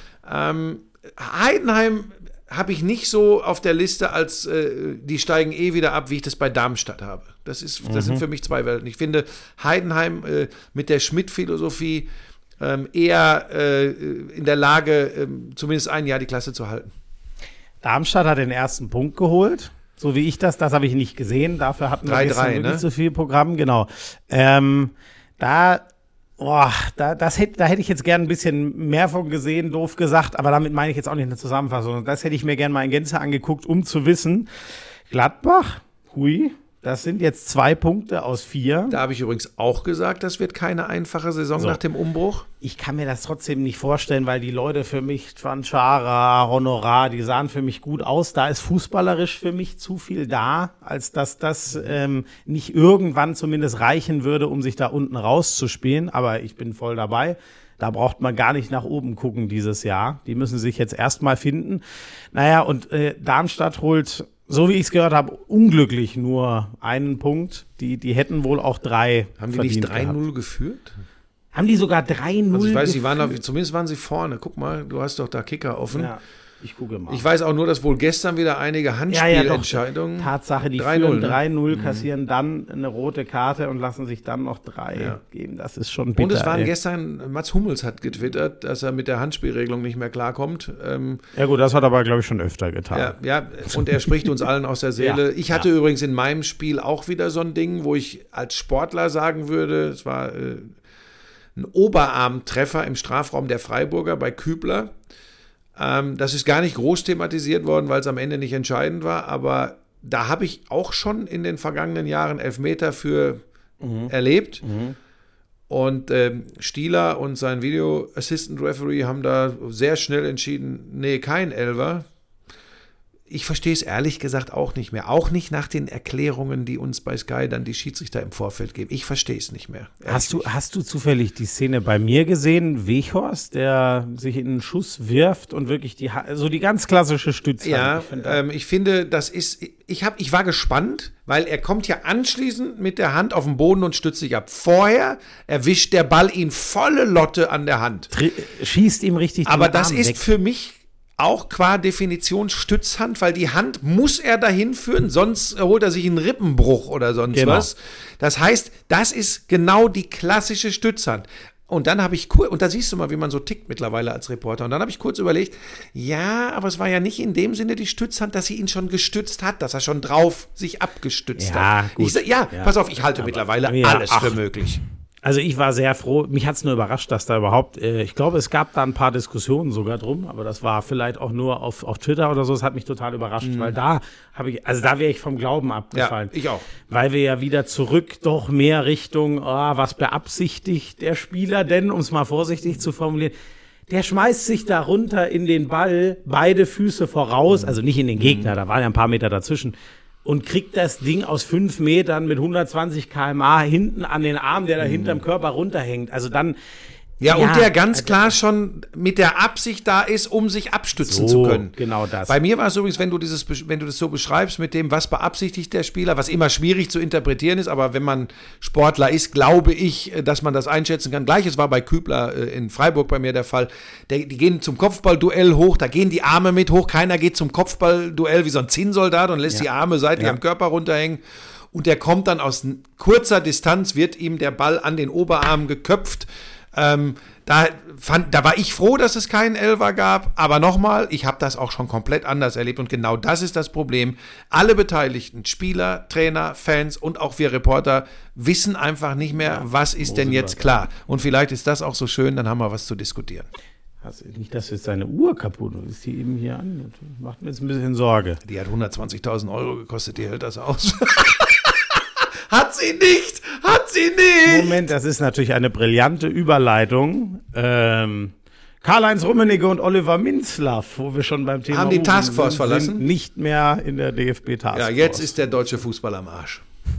Ähm, Heidenheim habe ich nicht so auf der Liste, als äh, die steigen eh wieder ab, wie ich das bei Darmstadt habe. Das, ist, das sind für mich zwei Welten. Ich finde Heidenheim äh, mit der Schmidt-Philosophie ähm, eher äh, in der Lage, äh, zumindest ein Jahr die Klasse zu halten. Darmstadt hat den ersten Punkt geholt. So wie ich das, das habe ich nicht gesehen. Dafür hatten wir drei gestern drei, wirklich ne? zu viel Programm. Genau. Ähm, da, boah, da, das hätte, da hätte ich jetzt gern ein bisschen mehr von gesehen, doof gesagt. Aber damit meine ich jetzt auch nicht eine Zusammenfassung. Das hätte ich mir gern mal in Gänze angeguckt, um zu wissen. Gladbach, hui, das sind jetzt zwei Punkte aus vier. Da habe ich übrigens auch gesagt, das wird keine einfache Saison So. nach dem Umbruch. Ich kann mir das trotzdem nicht vorstellen, weil die Leute für mich, Schwanchara, Honorar, die sahen für mich gut aus. Da ist fußballerisch für mich zu viel da, als dass das ähm, nicht irgendwann zumindest reichen würde, um sich da unten rauszuspielen. Aber ich bin voll dabei. Da braucht man gar nicht nach oben gucken dieses Jahr. Die müssen sich jetzt erstmal finden. Naja, und äh, Darmstadt holt, so wie ich es gehört habe, unglücklich nur einen Punkt. Die, die hätten wohl auch drei Haben die nicht verdient drei null gehabt. geführt? Haben die sogar drei null Also ich weiß, die geführt? waren auf, zumindest waren sie vorne. Guck mal, du hast doch da Kicker offen. Ja, ich gucke mal. Ich weiß auch nur, dass wohl gestern wieder einige ja, ja, doch. Handspielentscheidungen. Tatsache, die drei null, führen ne? drei null, kassieren dann eine rote Karte und lassen sich dann noch drei Ja. geben. Das ist schon bitter. Und es waren ey. gestern, Mats Hummels hat getwittert, dass er mit der Handspielregelung nicht mehr klarkommt. Ähm, Ja gut, das hat er aber, glaube ich, schon öfter getan. ja, ja, und er spricht uns allen aus der Seele. Ja, ich hatte ja. übrigens in meinem Spiel auch wieder so ein Ding, wo ich als Sportler sagen würde, es war äh, ein Oberarmtreffer im Strafraum der Freiburger bei Kübler. Ähm, das ist gar nicht groß thematisiert worden, weil es am Ende nicht entscheidend war, aber da habe ich auch schon in den vergangenen Jahren Elfmeter für Mhm. erlebt. Und ähm, Stieler und sein Video Assistant Referee haben da sehr schnell entschieden, nee, kein Elfer. Ich verstehe es ehrlich gesagt auch nicht mehr. Auch nicht nach den Erklärungen, die uns bei Sky dann die Schiedsrichter im Vorfeld geben. Ich verstehe es nicht mehr. Hast du, hast du zufällig die Szene bei mir gesehen? Weghorst, der sich in einen Schuss wirft und wirklich die, Ha- so die ganz klassische Stütze. Ja, ich find, ähm, ich finde, das ist, ich, hab, ich war gespannt, weil er kommt ja anschließend mit der Hand auf den Boden und stützt sich ab. Vorher erwischt der Ball ihn volle Lotte an der Hand. tri- schießt ihm richtig Aber den das Arm ist weg. für mich auch qua Definition Stützhand, weil die Hand muss er dahin führen, sonst holt er sich einen Rippenbruch oder sonst Genau. was. Das heißt, das ist genau die klassische Stützhand. Und dann habe ich kurz, und da siehst du mal, wie man so tickt mittlerweile als Reporter. Und dann habe ich kurz überlegt, ja, aber es war ja nicht in dem Sinne die Stützhand, dass sie ihn schon gestützt hat, dass er schon drauf sich abgestützt Ja, hat. gut. Ich, sa- ja, Ja. pass auf, ich halte Aber- mittlerweile ja, alles ach. für möglich. Also ich war sehr froh, mich hat es nur überrascht, dass da überhaupt, äh, ich glaube, es gab da ein paar Diskussionen sogar drum, aber das war vielleicht auch nur auf, auf Twitter oder so, es hat mich total überrascht, weil da habe ich, also da wäre ich vom Glauben abgefallen. Mhm. Ja, ich auch. Weil wir ja wieder zurück doch mehr Richtung, oh, was beabsichtigt der Spieler denn, um es mal vorsichtig zu formulieren. Der schmeißt sich da runter in den Ball, beide Füße voraus, also nicht in den Gegner, da waren ja ein paar Meter dazwischen, und kriegt das Ding aus fünf Metern mit hundertzwanzig Kilometer pro Stunde hinten an den Arm, der da hinterm Körper runterhängt. Also dann. Ja, und Ja, der ganz also- klar schon mit der Absicht da ist, um sich abstützen So, zu können. genau das. Bei mir war es übrigens, wenn du dieses, wenn du das so beschreibst mit dem, was beabsichtigt der Spieler, was immer schwierig zu interpretieren ist, aber wenn man Sportler ist, glaube ich, dass man das einschätzen kann. Gleiches war bei Kübler äh, in Freiburg bei mir der Fall. Der, die gehen zum Kopfballduell hoch, da gehen die Arme mit hoch, keiner geht zum Kopfballduell wie so ein Zinnsoldat und lässt Ja. die Arme seitlich Ja. am Körper runterhängen. Und der kommt dann aus n- kurzer Distanz, wird ihm der Ball an den Oberarm geköpft. Ähm, da, fand, da war ich froh, dass es keinen Elfer gab, aber nochmal, ich habe das auch schon komplett anders erlebt und genau das ist das Problem. Alle Beteiligten, Spieler, Trainer, Fans und auch wir Reporter wissen einfach nicht mehr, was ist denn sind jetzt wir klar. Und vielleicht ist das auch so schön, dann haben wir was zu diskutieren. Also nicht, dass jetzt seine Uhr kaputt ist. Ist die eben hier an? Das macht mir jetzt ein bisschen Sorge. Die hat hundertzwanzigtausend Euro gekostet, die hält das aus. Hat sie nicht! Hat sie nicht! Moment, das ist natürlich eine brillante Überleitung. Ähm, Karl-Heinz Rummenigge und Oliver Minzlaff, wo wir schon beim Thema Haben die Ruben Taskforce sind, verlassen? sind nicht mehr in der D F B-Taskforce. Ja, jetzt ist der deutsche Fußball am Arsch.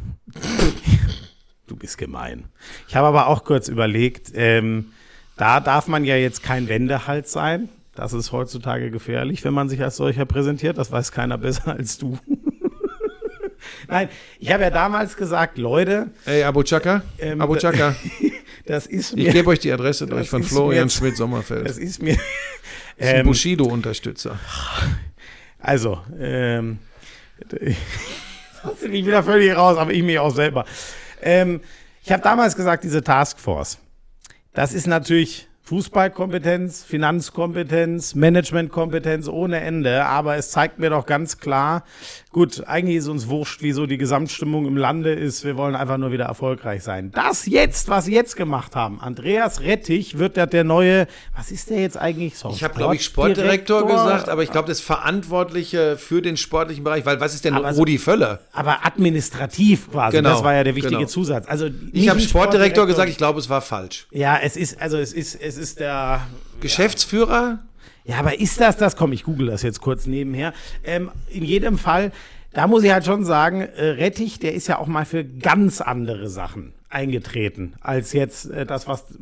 Du bist gemein. Ich habe aber auch kurz überlegt, ähm, da darf man ja jetzt kein Wendehals sein. Das ist heutzutage gefährlich, wenn man sich als solcher präsentiert. Das weiß keiner besser als du. Nein, ich habe ja damals gesagt, Leute, Ey, Abu Chaka, Ähm, Abu Chaka, das ist ich mir, gebe euch die Adresse durch das von ist Florian mir jetzt- Schmidt-Sommerfeld. das ist mir, Das ist ein ähm, Bushido-Unterstützer. also, ähm, hast du mich wieder völlig raus, aber ich mich auch selber. Ähm, ich habe damals gesagt, diese Taskforce, das ist natürlich Fußballkompetenz, Finanzkompetenz, Managementkompetenz ohne Ende, aber es zeigt mir doch ganz klar, gut, eigentlich ist uns wurscht, wie so die Gesamtstimmung im Lande ist, wir wollen einfach nur wieder erfolgreich sein. Das jetzt, was sie jetzt gemacht haben, Andreas Rettich wird der, der neue, was ist der jetzt eigentlich? So, Ich habe, glaube ich, Sportdirektor Sportdirektor, gesagt, aber ich glaube, das Verantwortliche für den sportlichen Bereich, weil was ist denn Aber so- Rudi Völler? aber administrativ quasi, Genau, das war ja der wichtige genau. Zusatz. Also Ich habe Sportdirektor gesagt, ich glaube, es war falsch. Ja, es ist, also es ist, es ist der. Geschäftsführer? Ja, aber ist das das? Komm, ich google das jetzt kurz nebenher. Ähm, in jedem Fall, da muss ich halt schon sagen, äh, Rettich, der ist ja auch mal für ganz andere Sachen eingetreten, als jetzt äh, das, was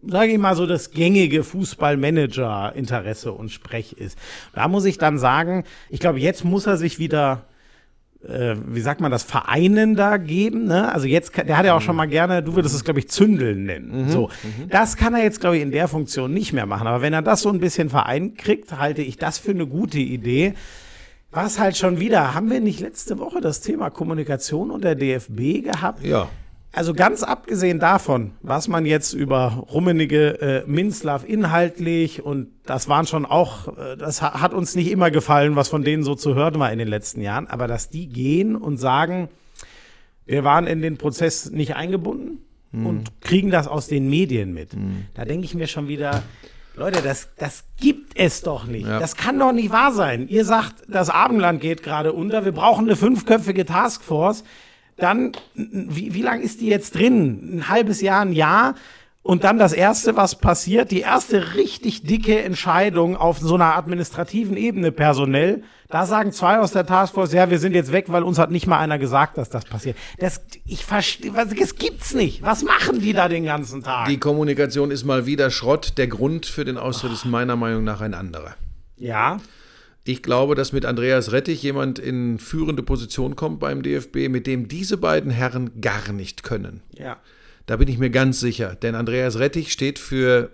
sage ich mal so, das gängige Fußballmanager-Interesse und Sprech ist. Da muss ich dann sagen, ich glaube, jetzt muss er sich wieder, äh, wie sagt man das, vereinender geben. Ne? Also jetzt, kann, der hat ja auch schon mal gerne, du würdest es, glaube ich, Zündeln nennen. Mhm. So, mhm. Das kann er jetzt, glaube ich, in der Funktion nicht mehr machen. Aber wenn er das so ein bisschen vereint kriegt, halte ich das für eine gute Idee. Was halt schon wieder, haben wir nicht letzte Woche das Thema Kommunikation und der D F B gehabt? Ja. Also ganz abgesehen davon, was man jetzt über Rummenigge, äh, Minzlaff inhaltlich und das waren schon auch, äh, das ha- hat uns nicht immer gefallen, was von denen so zu hören war in den letzten Jahren, aber dass die gehen und sagen, wir waren in den Prozess nicht eingebunden mhm. und kriegen das aus den Medien mit. Mhm. Da denke ich mir schon wieder, Leute, das, das gibt es doch nicht. Ja. Das kann doch nicht wahr sein. Ihr sagt, das Abendland geht gerade unter, wir brauchen eine fünfköpfige Taskforce. Dann, wie, wie lang ist die jetzt drin? Ein halbes Jahr, ein Jahr? Und dann das Erste, was passiert, die erste richtig dicke Entscheidung auf so einer administrativen Ebene personell. Da sagen zwei aus der Taskforce, ja, wir sind jetzt weg, weil uns hat nicht mal einer gesagt, dass das passiert. Das, ich verstehe, das gibt's nicht. Was machen die da den ganzen Tag? Die Kommunikation ist mal wieder Schrott. Der Grund für den Austritt ist meiner Meinung nach ein anderer. Ja. Ich glaube, dass mit Andreas Rettich jemand in führende Position kommt beim D F B, mit dem diese beiden Herren gar nicht können. Ja. Da bin ich mir ganz sicher. Denn Andreas Rettich steht für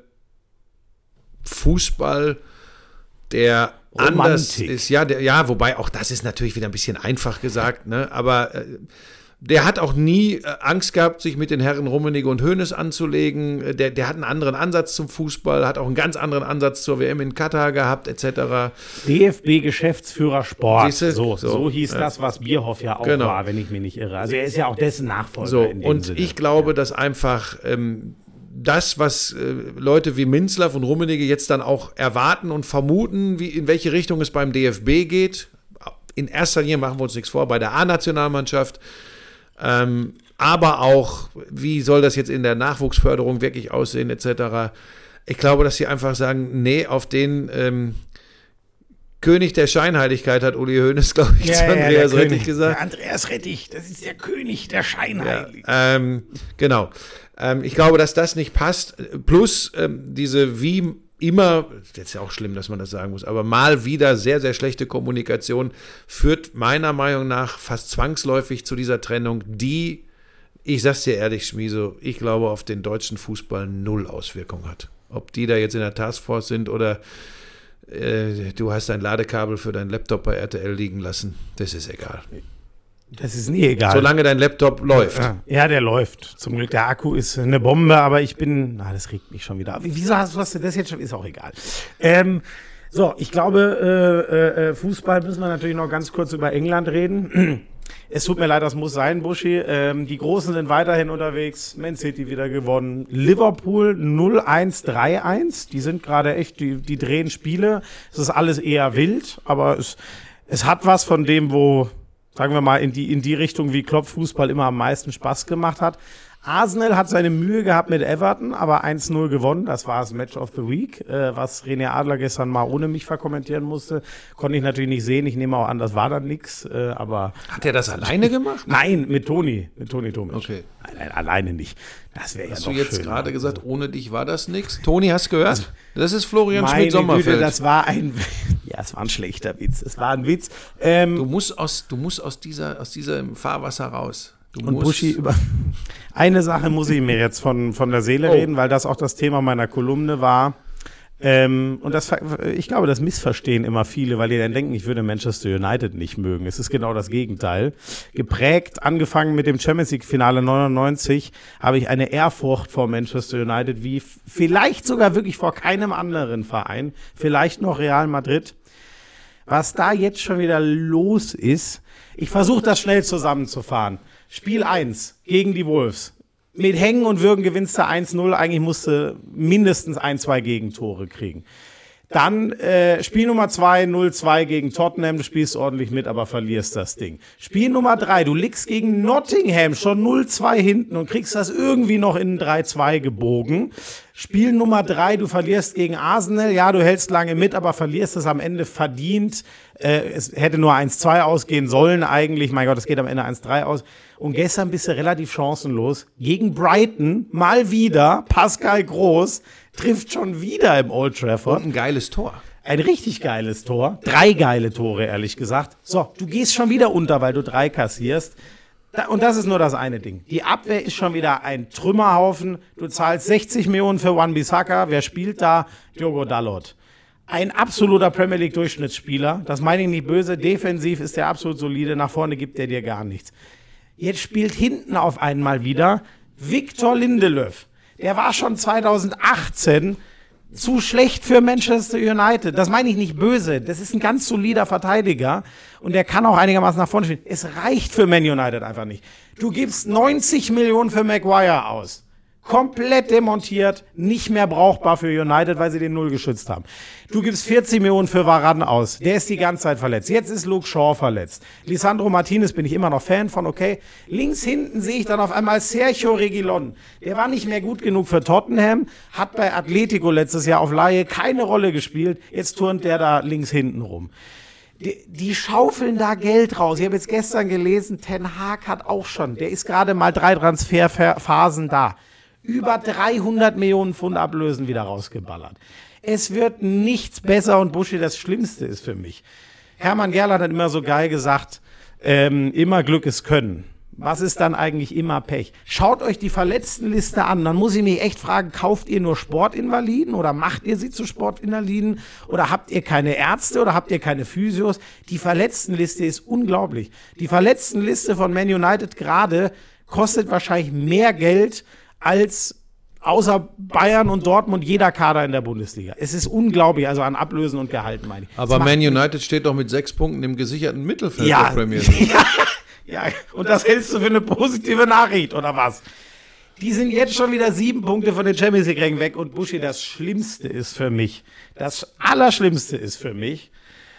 Fußball, der Romantik. Anders ist. Ja, der, ja, wobei auch das ist natürlich wieder ein bisschen einfach gesagt, ne? Aber äh, der hat auch nie äh, Angst gehabt, sich mit den Herren Rummenigge und Hoeneß anzulegen. Der, der hat einen anderen Ansatz zum Fußball, hat auch einen ganz anderen Ansatz zur W M in Katar gehabt, et cetera. D F B-Geschäftsführer Sport. Siehste? So, so, So, hieß ja. das, was Bierhoff ja auch Genau. war, wenn ich mich nicht irre. Also er ist ja auch dessen Nachfolger So, in dem und Sinne. ich glaube, dass einfach ähm, das, was äh, Leute wie Minzlaff und Rummenigge jetzt dann auch erwarten und vermuten, wie, in welche Richtung es beim D F B geht, in erster Linie machen wir uns nichts vor, bei der A-Nationalmannschaft, ähm, aber auch, wie soll das jetzt in der Nachwuchsförderung wirklich aussehen, et cetera. Ich glaube, dass sie einfach sagen, nee, auf den ähm, König der Scheinheiligkeit hat Uli Hoeneß, glaube ich, ja, zu ja, Andreas der Rettich König, gesagt. Der Andreas Rettich, das ist der König der Ja, Scheinheiligen. ähm, genau. Ähm, ich glaube, dass das nicht passt. Plus ähm, diese wie immer, das ist ja auch schlimm, dass man das sagen muss, aber mal wieder sehr, sehr schlechte Kommunikation führt meiner Meinung nach fast zwangsläufig zu dieser Trennung, die, ich sag's dir ehrlich, Schmieso, ich glaube, auf den deutschen Fußball null Auswirkung hat. Ob die da jetzt in der Taskforce sind oder äh, du hast dein Ladekabel für deinen Laptop bei R T L liegen lassen, das ist egal. Das ist nie egal. Solange dein Laptop läuft. Ja, ja, der läuft. Zum Glück, der Akku ist eine Bombe, aber ich bin, na, das regt mich schon wieder auf. Wieso hast, hast du das jetzt schon? Ist auch egal. Ähm, so, ich glaube, äh, äh, Fußball müssen wir natürlich noch ganz kurz über England reden. Es tut mir leid, das muss sein, Buschi. Ähm, die Großen sind weiterhin unterwegs. Man City wieder gewonnen. Liverpool null eins drei eins. Die sind gerade echt, die, die drehen Spiele. Es ist alles eher wild, aber es, es hat was von dem, wo, sagen wir mal, in die, in die Richtung, wie Klopp Fußball immer am meisten Spaß gemacht hat. Arsenal hat seine Mühe gehabt mit Everton, aber eins null gewonnen. Das war das Match of the Week, äh, was René Adler gestern mal ohne mich verkommentieren musste. Konnte ich natürlich nicht sehen. Ich nehme auch an, das war dann nix. Äh, aber Hat er das alleine gemacht? Nein, mit Toni, mit Toni Tomic. Okay. Nein, nein, alleine nicht. Das wäre ja Hast doch du jetzt schön. gerade gesagt, ohne dich war das nix? Toni, hast du gehört? Das ist Florian Meine Schmidt-Sommerfeld. Güte, das war ein, ja, es war ein schlechter Witz. Es war ein Witz. Ähm, Du musst aus, du musst aus dieser, aus diesem Fahrwasser raus. Du Und musst, Buschi, über eine Sache muss ich mir jetzt von, von der Seele Oh. reden, weil das auch das Thema meiner Kolumne war. Ähm, und das, ich glaube, das missverstehen immer viele, weil die dann denken, ich würde Manchester United nicht mögen. Es ist genau das Gegenteil. Geprägt, angefangen mit dem Champions League Finale neunundneunzig, habe ich eine Ehrfurcht vor Manchester United, wie f- vielleicht sogar wirklich vor keinem anderen Verein, vielleicht noch Real Madrid. Was da jetzt schon wieder los ist, ich versuche das schnell zusammenzufahren. Spiel eins gegen die Wolves. Mit Hängen und Würgen gewinnst du eins null. Eigentlich musst du mindestens ein, zwei Gegentore kriegen. Dann äh, Spiel Nummer zwei, null zwei gegen Tottenham. Du spielst ordentlich mit, aber verlierst das Ding. Spiel Nummer drei, du liegst gegen Nottingham schon null zwei hinten und kriegst das irgendwie noch in ein drei zwei gebogen. Spiel Nummer drei, du verlierst gegen Arsenal. Ja, du hältst lange mit, aber verlierst es am Ende verdient. Äh, es hätte nur eins zwei ausgehen sollen eigentlich. Mein Gott, es geht am Ende eins drei aus. Und gestern bist du relativ chancenlos. Gegen Brighton mal wieder. Pascal Groß trifft schon wieder im Old Trafford. Und ein geiles Tor. Ein richtig geiles Tor. Drei geile Tore, ehrlich gesagt. So, du gehst schon wieder unter, weil du drei kassierst. Da, und das ist nur das eine Ding. Die Abwehr ist schon wieder ein Trümmerhaufen. Du zahlst sechzig Millionen für Wan-Bissaka. Wer spielt da? Diogo Dalot. Ein absoluter Premier League Durchschnittsspieler. Das meine ich nicht böse. Defensiv ist der absolut solide. Nach vorne gibt er dir gar nichts. Jetzt spielt hinten auf einmal wieder Victor Lindelöf. Der war schon zweitausendachtzehn zu schlecht für Manchester United. Das meine ich nicht böse. Das ist ein ganz solider Verteidiger und der kann auch einigermaßen nach vorne spielen. Es reicht für Man United einfach nicht. Du gibst neunzig Millionen für Maguire aus. Komplett demontiert, nicht mehr brauchbar für United, weil sie den Null geschützt haben. Du gibst vierzig Millionen für Varane aus. Der ist die ganze Zeit verletzt. Jetzt ist Luke Shaw verletzt. Lisandro Martinez bin ich immer noch Fan von, okay. Links hinten sehe ich dann auf einmal Sergio Reguilon. Der war nicht mehr gut genug für Tottenham, hat bei Atletico letztes Jahr auf Leihe keine Rolle gespielt. Jetzt turnt der da links hinten rum. Die, die schaufeln da Geld raus. Ich habe jetzt gestern gelesen, Ten Hag hat auch schon, der ist gerade mal drei Transferphasen da. Über dreihundert Millionen Pfund Ablösen wieder rausgeballert. Es wird nichts besser und Buschi, das Schlimmste ist für mich. Hermann Gerland hat immer so geil gesagt, ähm, immer Glück ist Können. Was ist dann eigentlich immer Pech? Schaut euch die Verletztenliste an, dann muss ich mich echt fragen, kauft ihr nur Sportinvaliden oder macht ihr sie zu Sportinvaliden oder habt ihr keine Ärzte oder habt ihr keine Physios? Die Verletztenliste ist unglaublich. Die Verletztenliste von Man United gerade kostet wahrscheinlich mehr Geld als außer Bayern und Dortmund jeder Kader in der Bundesliga. Es ist unglaublich, also an Ablösen und Gehalten meine ich. Aber Man United steht doch mit sechs Punkten im gesicherten Mittelfeld ja, der Premier League. Ja, ja, und das hältst du für eine positive Nachricht, oder was? Die sind jetzt schon wieder sieben Punkte von den Champions League-Rängen weg und Buschi, das Schlimmste ist für mich, das Allerschlimmste ist für mich,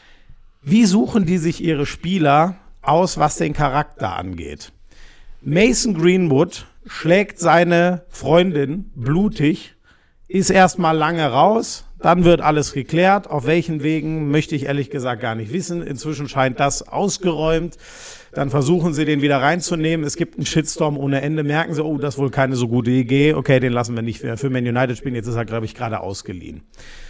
wie suchen die sich ihre Spieler aus, was den Charakter angeht? Mason Greenwood schlägt seine Freundin blutig, ist erstmal lange raus, dann wird alles geklärt. Auf welchen Wegen möchte ich ehrlich gesagt gar nicht wissen. Inzwischen scheint das ausgeräumt. Dann versuchen sie, den wieder reinzunehmen. Es gibt einen Shitstorm ohne Ende. Merken sie, oh, das ist wohl keine so gute Idee. Okay, den lassen wir nicht für, für Man United spielen. Jetzt ist er, glaube ich, gerade ausgeliehen.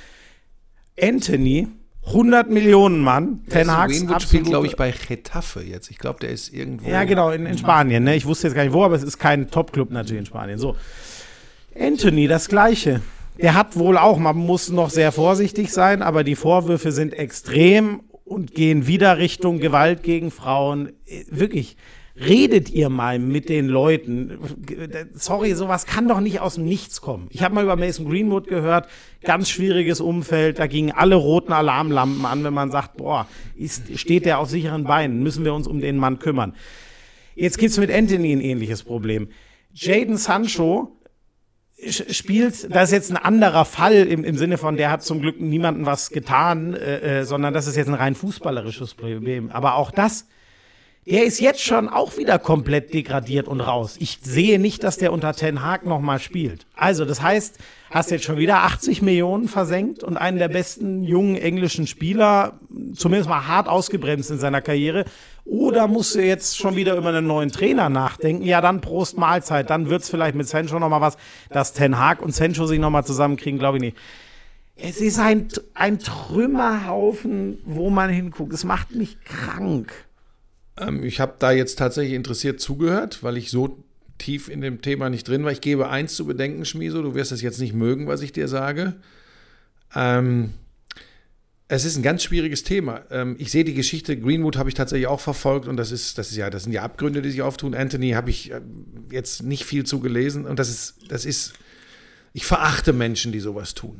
Anthony, hundert Millionen Mann. Ten Hag's Greenwood spielt, glaube ich, bei Getafe jetzt. Ich glaube, der ist irgendwo. Ja, genau, in, in Spanien. Ne? Ich wusste jetzt gar nicht wo, aber es ist kein Top-Club natürlich in Spanien. So. Anthony, das Gleiche. Der hat wohl auch, man muss noch sehr vorsichtig sein, aber die Vorwürfe sind extrem und gehen wieder Richtung Gewalt gegen Frauen. Wirklich, redet ihr mal mit den Leuten. Sorry, sowas kann doch nicht aus dem Nichts kommen. Ich habe mal über Mason Greenwood gehört, ganz schwieriges Umfeld, da gingen alle roten Alarmlampen an, wenn man sagt, boah, ist, steht der auf sicheren Beinen, müssen wir uns um den Mann kümmern. Jetzt gibt's mit Anthony ein ähnliches Problem. Jadon Sancho spielt, das ist jetzt ein anderer Fall im, im Sinne von, der hat zum Glück niemandem was getan, äh, äh, sondern das ist jetzt ein rein fußballerisches Problem. Aber auch das, der ist jetzt schon auch wieder komplett degradiert und raus. Ich sehe nicht, dass der unter Ten Hag nochmal spielt. Also, das heißt, hast jetzt schon wieder achtzig Millionen versenkt und einen der besten jungen englischen Spieler, zumindest mal hart ausgebremst in seiner Karriere. Oder musst du jetzt schon wieder über einen neuen Trainer nachdenken? Ja, dann Prost Mahlzeit. Dann wird's vielleicht mit Sancho nochmal was. Dass Ten Hag und Sancho sich nochmal zusammenkriegen, glaube ich nicht. Es ist ein, ein Trümmerhaufen, wo man hinguckt. Es macht mich krank. Ähm, ich habe da jetzt tatsächlich interessiert zugehört, weil ich so tief in dem Thema nicht drin war. Ich gebe eins zu bedenken, Schmieso, du wirst es jetzt nicht mögen, was ich dir sage. Ähm, es ist ein ganz schwieriges Thema. Ähm, ich sehe die Geschichte, Greenwood habe ich tatsächlich auch verfolgt und das ist, das ist ja, das sind ja Abgründe, die sich auftun. Anthony habe ich äh, jetzt nicht viel zu gelesen und das ist, das ist, ich verachte Menschen, die sowas tun.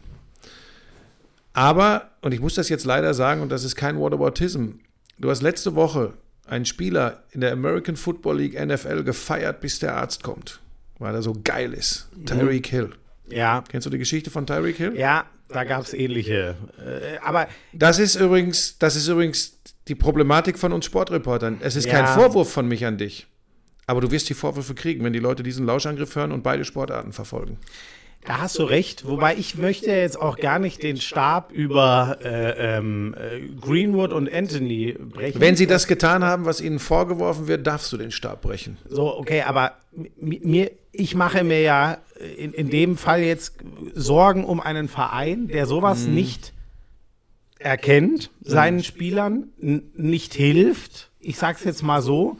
Aber, und ich muss das jetzt leider sagen, und das ist kein Whataboutism, du hast letzte Woche einen Spieler in der American Football League N F L gefeiert, bis der Arzt kommt, weil er so geil ist. Mhm. Tyreek Hill. Ja. Kennst du die Geschichte von Tyreek Hill? Ja, da gab es ähnliche. Äh, aber das ist übrigens, das ist übrigens die Problematik von uns Sportreportern. Es ist ja. kein Vorwurf von mich an dich. Aber du wirst die Vorwürfe kriegen, wenn die Leute diesen Lauschangriff hören und beide Sportarten verfolgen. Da hast du recht, wobei ich möchte jetzt auch gar nicht den Stab über äh, ähm, Greenwood und Anthony brechen. Wenn sie das getan haben, was ihnen vorgeworfen wird, darfst du den Stab brechen. So, okay, aber mir, ich mache mir ja in, in dem Fall jetzt Sorgen um einen Verein, der sowas mhm. nicht erkennt, seinen mhm. Spielern n- nicht hilft. Ich sag's jetzt mal so.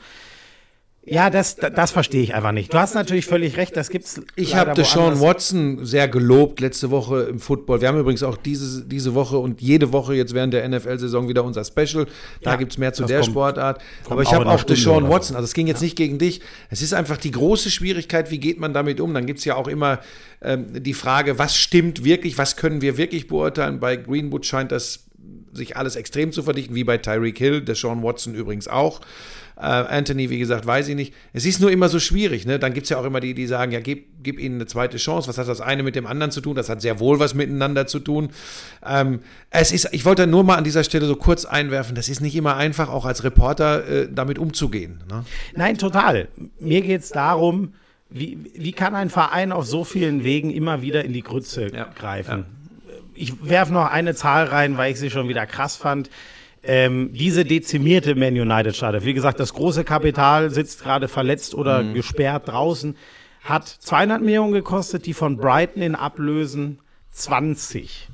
Ja, das, das, das verstehe ich einfach nicht. Du hast natürlich völlig recht, das gibt's. Ich habe Deshaun Watson sehr gelobt letzte Woche im Football. Wir haben übrigens auch diese, diese Woche und jede Woche jetzt während der N F L-Saison wieder unser Special. Da ja, gibt's mehr zu der kommt, Sportart. Kommt Aber ich habe auch Deshaun Watson. Also es ging jetzt ja. nicht gegen dich. Es ist einfach die große Schwierigkeit, wie geht man damit um? Dann gibt's ja auch immer ähm, die Frage, was stimmt wirklich, was können wir wirklich beurteilen? Bei Greenwood scheint das sich alles extrem zu verdichten, wie bei Tyreek Hill, Deshaun Watson übrigens auch. Uh, Anthony, wie gesagt, weiß ich nicht. Es ist nur immer so schwierig, ne? Dann gibt es ja auch immer die, die sagen, ja, gib, gib ihnen eine zweite Chance. Was hat das eine mit dem anderen zu tun? Das hat sehr wohl was miteinander zu tun. Ähm, es ist, ich wollte nur mal an dieser Stelle so kurz einwerfen, das ist nicht immer einfach, auch als Reporter äh, damit umzugehen. Ne? Nein, total. Mir geht es darum, wie, wie kann ein Verein auf so vielen Wegen immer wieder in die Grütze ja. greifen? Ja. Ich werfe noch eine Zahl rein, weil ich sie schon wieder krass fand. Ähm, diese dezimierte Man United Startelf, wie gesagt, das große Kapital sitzt gerade verletzt oder mhm. gesperrt draußen, hat zweihundert Millionen gekostet, die von Brighton in Ablösen zwanzig.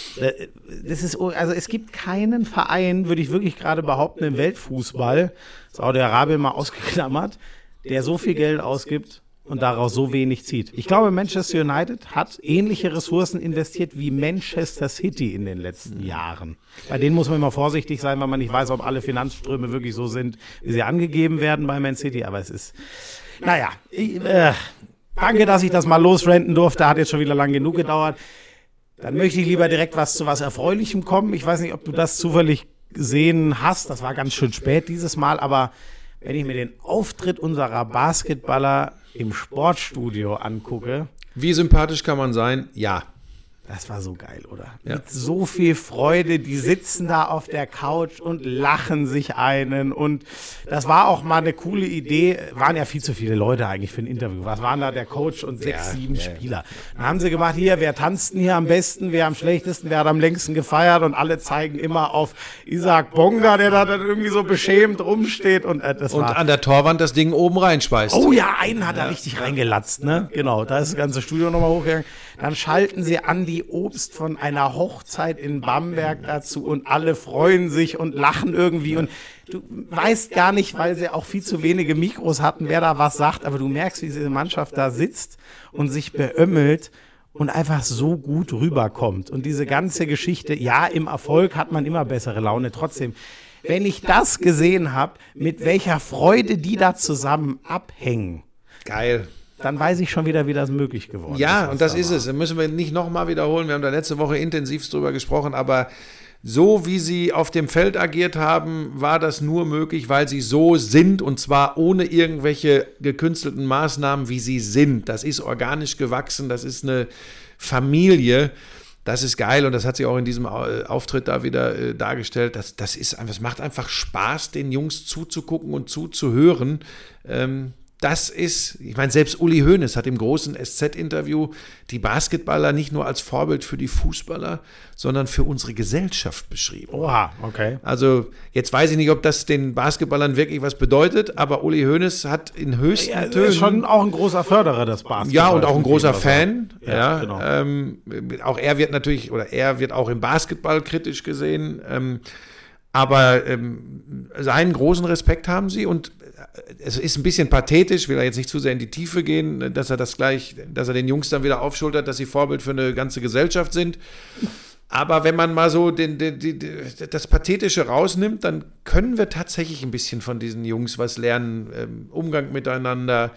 Das ist, also es gibt keinen Verein, würde ich wirklich gerade behaupten, im Weltfußball, Saudi-Arabien mal ausgeklammert, der so viel Geld ausgibt und daraus so wenig zieht. Ich glaube, Manchester United hat ähnliche Ressourcen investiert wie Manchester City in den letzten Jahren. Bei denen muss man immer vorsichtig sein, weil man nicht weiß, ob alle Finanzströme wirklich so sind, wie sie angegeben werden bei Man City. Aber es ist, naja, ich, äh, danke, dass ich das mal losrenten durfte. Hat jetzt schon wieder lang genug gedauert. Dann möchte ich lieber direkt was zu was Erfreulichem kommen. Ich weiß nicht, ob du das zufällig gesehen hast. Das war ganz schön spät dieses Mal, aber wenn ich mir den Auftritt unserer Basketballer im Sportstudio angucke. Wie sympathisch kann man sein? Ja. Das war so geil, oder? Ja. Mit so viel Freude, die sitzen da auf der Couch und lachen sich einen und das war auch mal eine coole Idee. Waren ja viel zu viele Leute eigentlich für ein Interview. Was waren da der Coach und sechs, ja, sieben ja, Spieler? Dann haben sie gemacht, hier, wer tanzt denn hier am besten, wer am schlechtesten, wer hat am längsten gefeiert und alle zeigen immer auf Isaac Bonga, der da dann irgendwie so beschämt rumsteht und äh, das und war an der Torwand das Ding oben reinschmeißt. Oh ja, einen hat er richtig reingelatzt, ne? Genau, da ist das ganze Studio nochmal hochgegangen. Dann schalten sie an die Obst von einer Hochzeit in Bamberg dazu und alle freuen sich und lachen irgendwie und du weißt gar nicht, weil sie auch viel zu wenige Mikros hatten, wer da was sagt, aber du merkst, wie diese Mannschaft da sitzt und sich beömmelt und einfach so gut rüberkommt und diese ganze Geschichte, ja, im Erfolg hat man immer bessere Laune, trotzdem, wenn ich das gesehen habe, mit welcher Freude die da zusammen abhängen. Geil. Dann weiß ich schon wieder, wie das möglich geworden ist. Ja, und das ist es. Das müssen wir nicht nochmal wiederholen. Wir haben da letzte Woche intensiv drüber gesprochen, aber so wie sie auf dem Feld agiert haben, war das nur möglich, weil sie so sind und zwar ohne irgendwelche gekünstelten Maßnahmen, wie sie sind. Das ist organisch gewachsen, das ist eine Familie. Das ist geil und das hat sie auch in diesem Auftritt da wieder äh, dargestellt. Das, das ist einfach, es macht einfach Spaß, den Jungs zuzugucken und zuzuhören. Ähm, Das ist, ich meine, selbst Uli Hoeneß hat im großen S Z-Interview die Basketballer nicht nur als Vorbild für die Fußballer, sondern für unsere Gesellschaft beschrieben. Oha, okay. Also jetzt weiß ich nicht, ob das den Basketballern wirklich was bedeutet, aber Uli Hoeneß hat in höchsten ja, Tönen... ist schon auch ein großer Förderer des Basketballs. Ja, und auch ein großer Fan. Ja, ja, genau. ähm, auch er wird natürlich, oder er wird auch im Basketball kritisch gesehen, ähm, aber ähm, seinen großen Respekt haben sie und es ist ein bisschen pathetisch, will er jetzt nicht zu sehr in die Tiefe gehen, dass er das gleich, dass er den Jungs dann wieder aufschultert, dass sie Vorbild für eine ganze Gesellschaft sind. Aber wenn man mal so den, den, den, das Pathetische rausnimmt, dann können wir tatsächlich ein bisschen von diesen Jungs was lernen. Ähm, Umgang miteinander,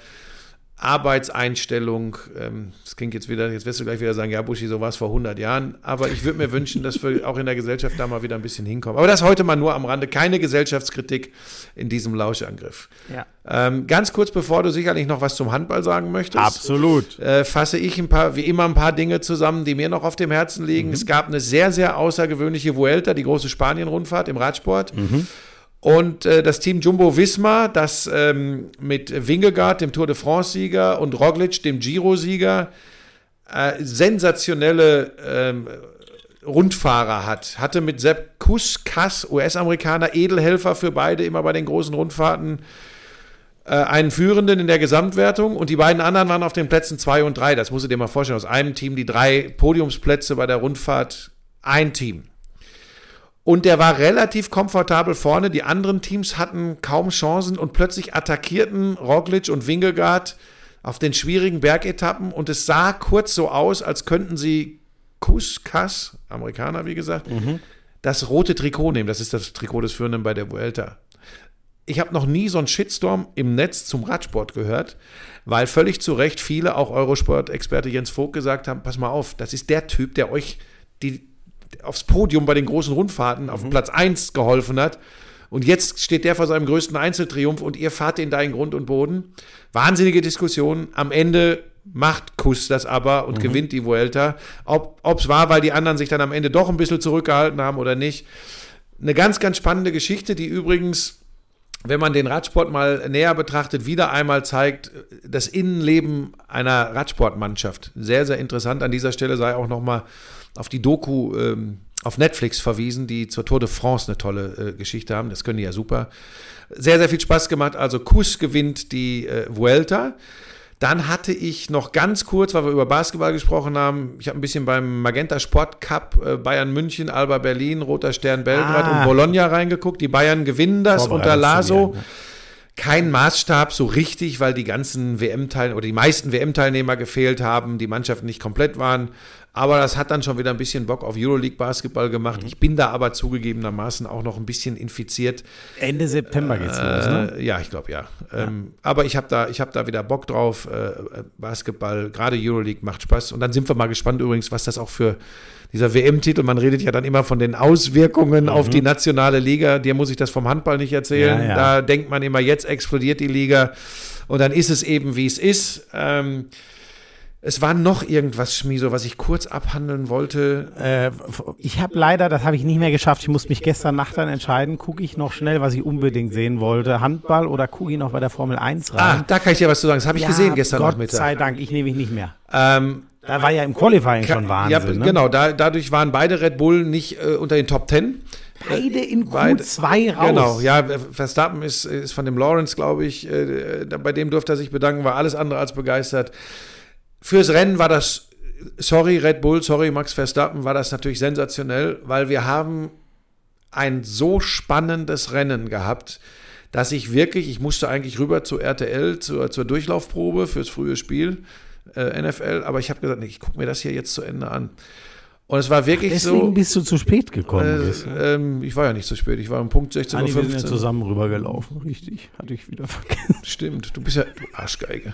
Arbeitseinstellung. Ähm, das klingt jetzt wieder, jetzt wirst du gleich wieder sagen, ja Buschi, so war es vor hundert Jahren. Aber ich würde mir wünschen, dass wir auch in der Gesellschaft da mal wieder ein bisschen hinkommen. Aber das heute mal nur am Rande. Keine Gesellschaftskritik in diesem Lauschangriff. Ja. Ähm, ganz kurz, bevor du sicherlich noch was zum Handball sagen möchtest. Absolut. Äh, fasse ich ein paar, wie immer ein paar Dinge zusammen, die mir noch auf dem Herzen liegen. Mhm. Es gab eine sehr, sehr außergewöhnliche Vuelta, die große Spanien-Rundfahrt im Radsport. Mhm. Und äh, das Team Jumbo-Visma, das ähm, mit Vingegaard, dem Tour de France-Sieger, und Roglic, dem Giro-Sieger, äh, sensationelle ähm, Rundfahrer hat. Hatte mit Sepp Kuss, Kass, U S-Amerikaner, Edelhelfer für beide, immer bei den großen Rundfahrten, äh, einen Führenden in der Gesamtwertung und die beiden anderen waren auf den Plätzen zwei und drei. Das musst du dir mal vorstellen. Aus einem Team die drei Podiumsplätze bei der Rundfahrt, ein Team. Und der war relativ komfortabel vorne. Die anderen Teams hatten kaum Chancen und plötzlich attackierten Roglic und Vingegaard auf den schwierigen Bergetappen und es sah kurz so aus, als könnten sie Kuss, Kass, Amerikaner, wie gesagt, mhm. das rote Trikot nehmen. Das ist das Trikot des Führenden bei der Vuelta. Ich habe noch nie so einen Shitstorm im Netz zum Radsport gehört, weil völlig zu Recht viele, auch Eurosport-Experte Jens Vogt, gesagt haben, pass mal auf, das ist der Typ, der euch die, aufs Podium bei den großen Rundfahrten mhm. auf Platz eins geholfen hat. Und jetzt steht der vor seinem größten Einzeltriumph und ihr fahrt den da in Grund und Boden. Wahnsinnige Diskussion. Am Ende macht Kuss das aber und mhm. gewinnt die Vuelta. Ob es war, weil die anderen sich dann am Ende doch ein bisschen zurückgehalten haben oder nicht. Eine ganz, ganz spannende Geschichte, die übrigens, wenn man den Radsport mal näher betrachtet, wieder einmal zeigt, das Innenleben einer Radsportmannschaft. Sehr, sehr interessant. An dieser Stelle sei auch nochmal auf die Doku ähm, auf Netflix verwiesen, die zur Tour de France eine tolle äh, Geschichte haben. Das können die ja super. Sehr, sehr viel Spaß gemacht. Also Kuss gewinnt die äh, Vuelta. Dann hatte ich noch ganz kurz, weil wir über Basketball gesprochen haben, ich habe ein bisschen beim Magenta Sport Cup äh, Bayern München, Alba Berlin, Roter Stern Belgrad ah. und Bologna reingeguckt. Die Bayern gewinnen das unter Laso. Ne? Kein Maßstab so richtig, weil die ganzen W M-Teilnehmer oder die meisten W M-Teilnehmer gefehlt haben, die Mannschaften nicht komplett waren. Aber das hat dann schon wieder ein bisschen Bock auf Euroleague-Basketball gemacht. Mhm. Ich bin da aber zugegebenermaßen auch noch ein bisschen infiziert. Ende September geht's äh, los, ne? Ja, ich glaube, ja. ja. Ähm, aber ich habe da, ich hab da wieder Bock drauf. Äh, Basketball, gerade Euroleague macht Spaß. Und dann sind wir mal gespannt übrigens, was das auch für dieser W M-Titel, man redet ja dann immer von den Auswirkungen mhm. auf die nationale Liga. Dir muss ich das vom Handball nicht erzählen. Ja, ja. Da denkt man immer, jetzt explodiert die Liga. Und dann ist es eben, wie es ist. Ähm, Es war noch irgendwas, Schmieso, was ich kurz abhandeln wollte. Äh, ich habe leider, das habe ich nicht mehr geschafft, ich musste mich gestern Nacht dann entscheiden, gucke ich noch schnell, was ich unbedingt sehen wollte, Handball oder gucke ich noch bei der Formel eins rein? Ah, da kann ich dir was zu sagen, das habe ich ja, gesehen gestern Gott Nachmittag. Gott sei Dank, ich nehme mich nicht mehr. Ähm, da war ja im Qualifying schon Wahnsinn. Ja, ne? Genau, da, dadurch waren beide Red Bull nicht äh, unter den Top Ten. Beide in Q zwei raus. Genau, ja, Verstappen ist, ist von dem Lawrence, glaube ich, äh, bei dem durfte er sich bedanken, war alles andere als begeistert. Fürs Rennen war das, sorry Red Bull, sorry Max Verstappen, war das natürlich sensationell, weil wir haben ein so spannendes Rennen gehabt, dass ich wirklich, ich musste eigentlich rüber zu R T L, zur, zur Durchlaufprobe fürs frühe Spiel, äh, N F L, aber ich habe gesagt, nee, ich gucke mir das hier jetzt zu Ende an. Und es war wirklich Ach, deswegen so. Deswegen bist du zu spät gekommen. Äh, bist, ne? ähm, ich war ja nicht zu spät, ich war um Punkt sechzehn Uhr fünfzehn. Wir sind ja zusammen rübergelaufen, richtig. Hatte ich wieder vergessen. Stimmt, du bist ja, du Arschgeige.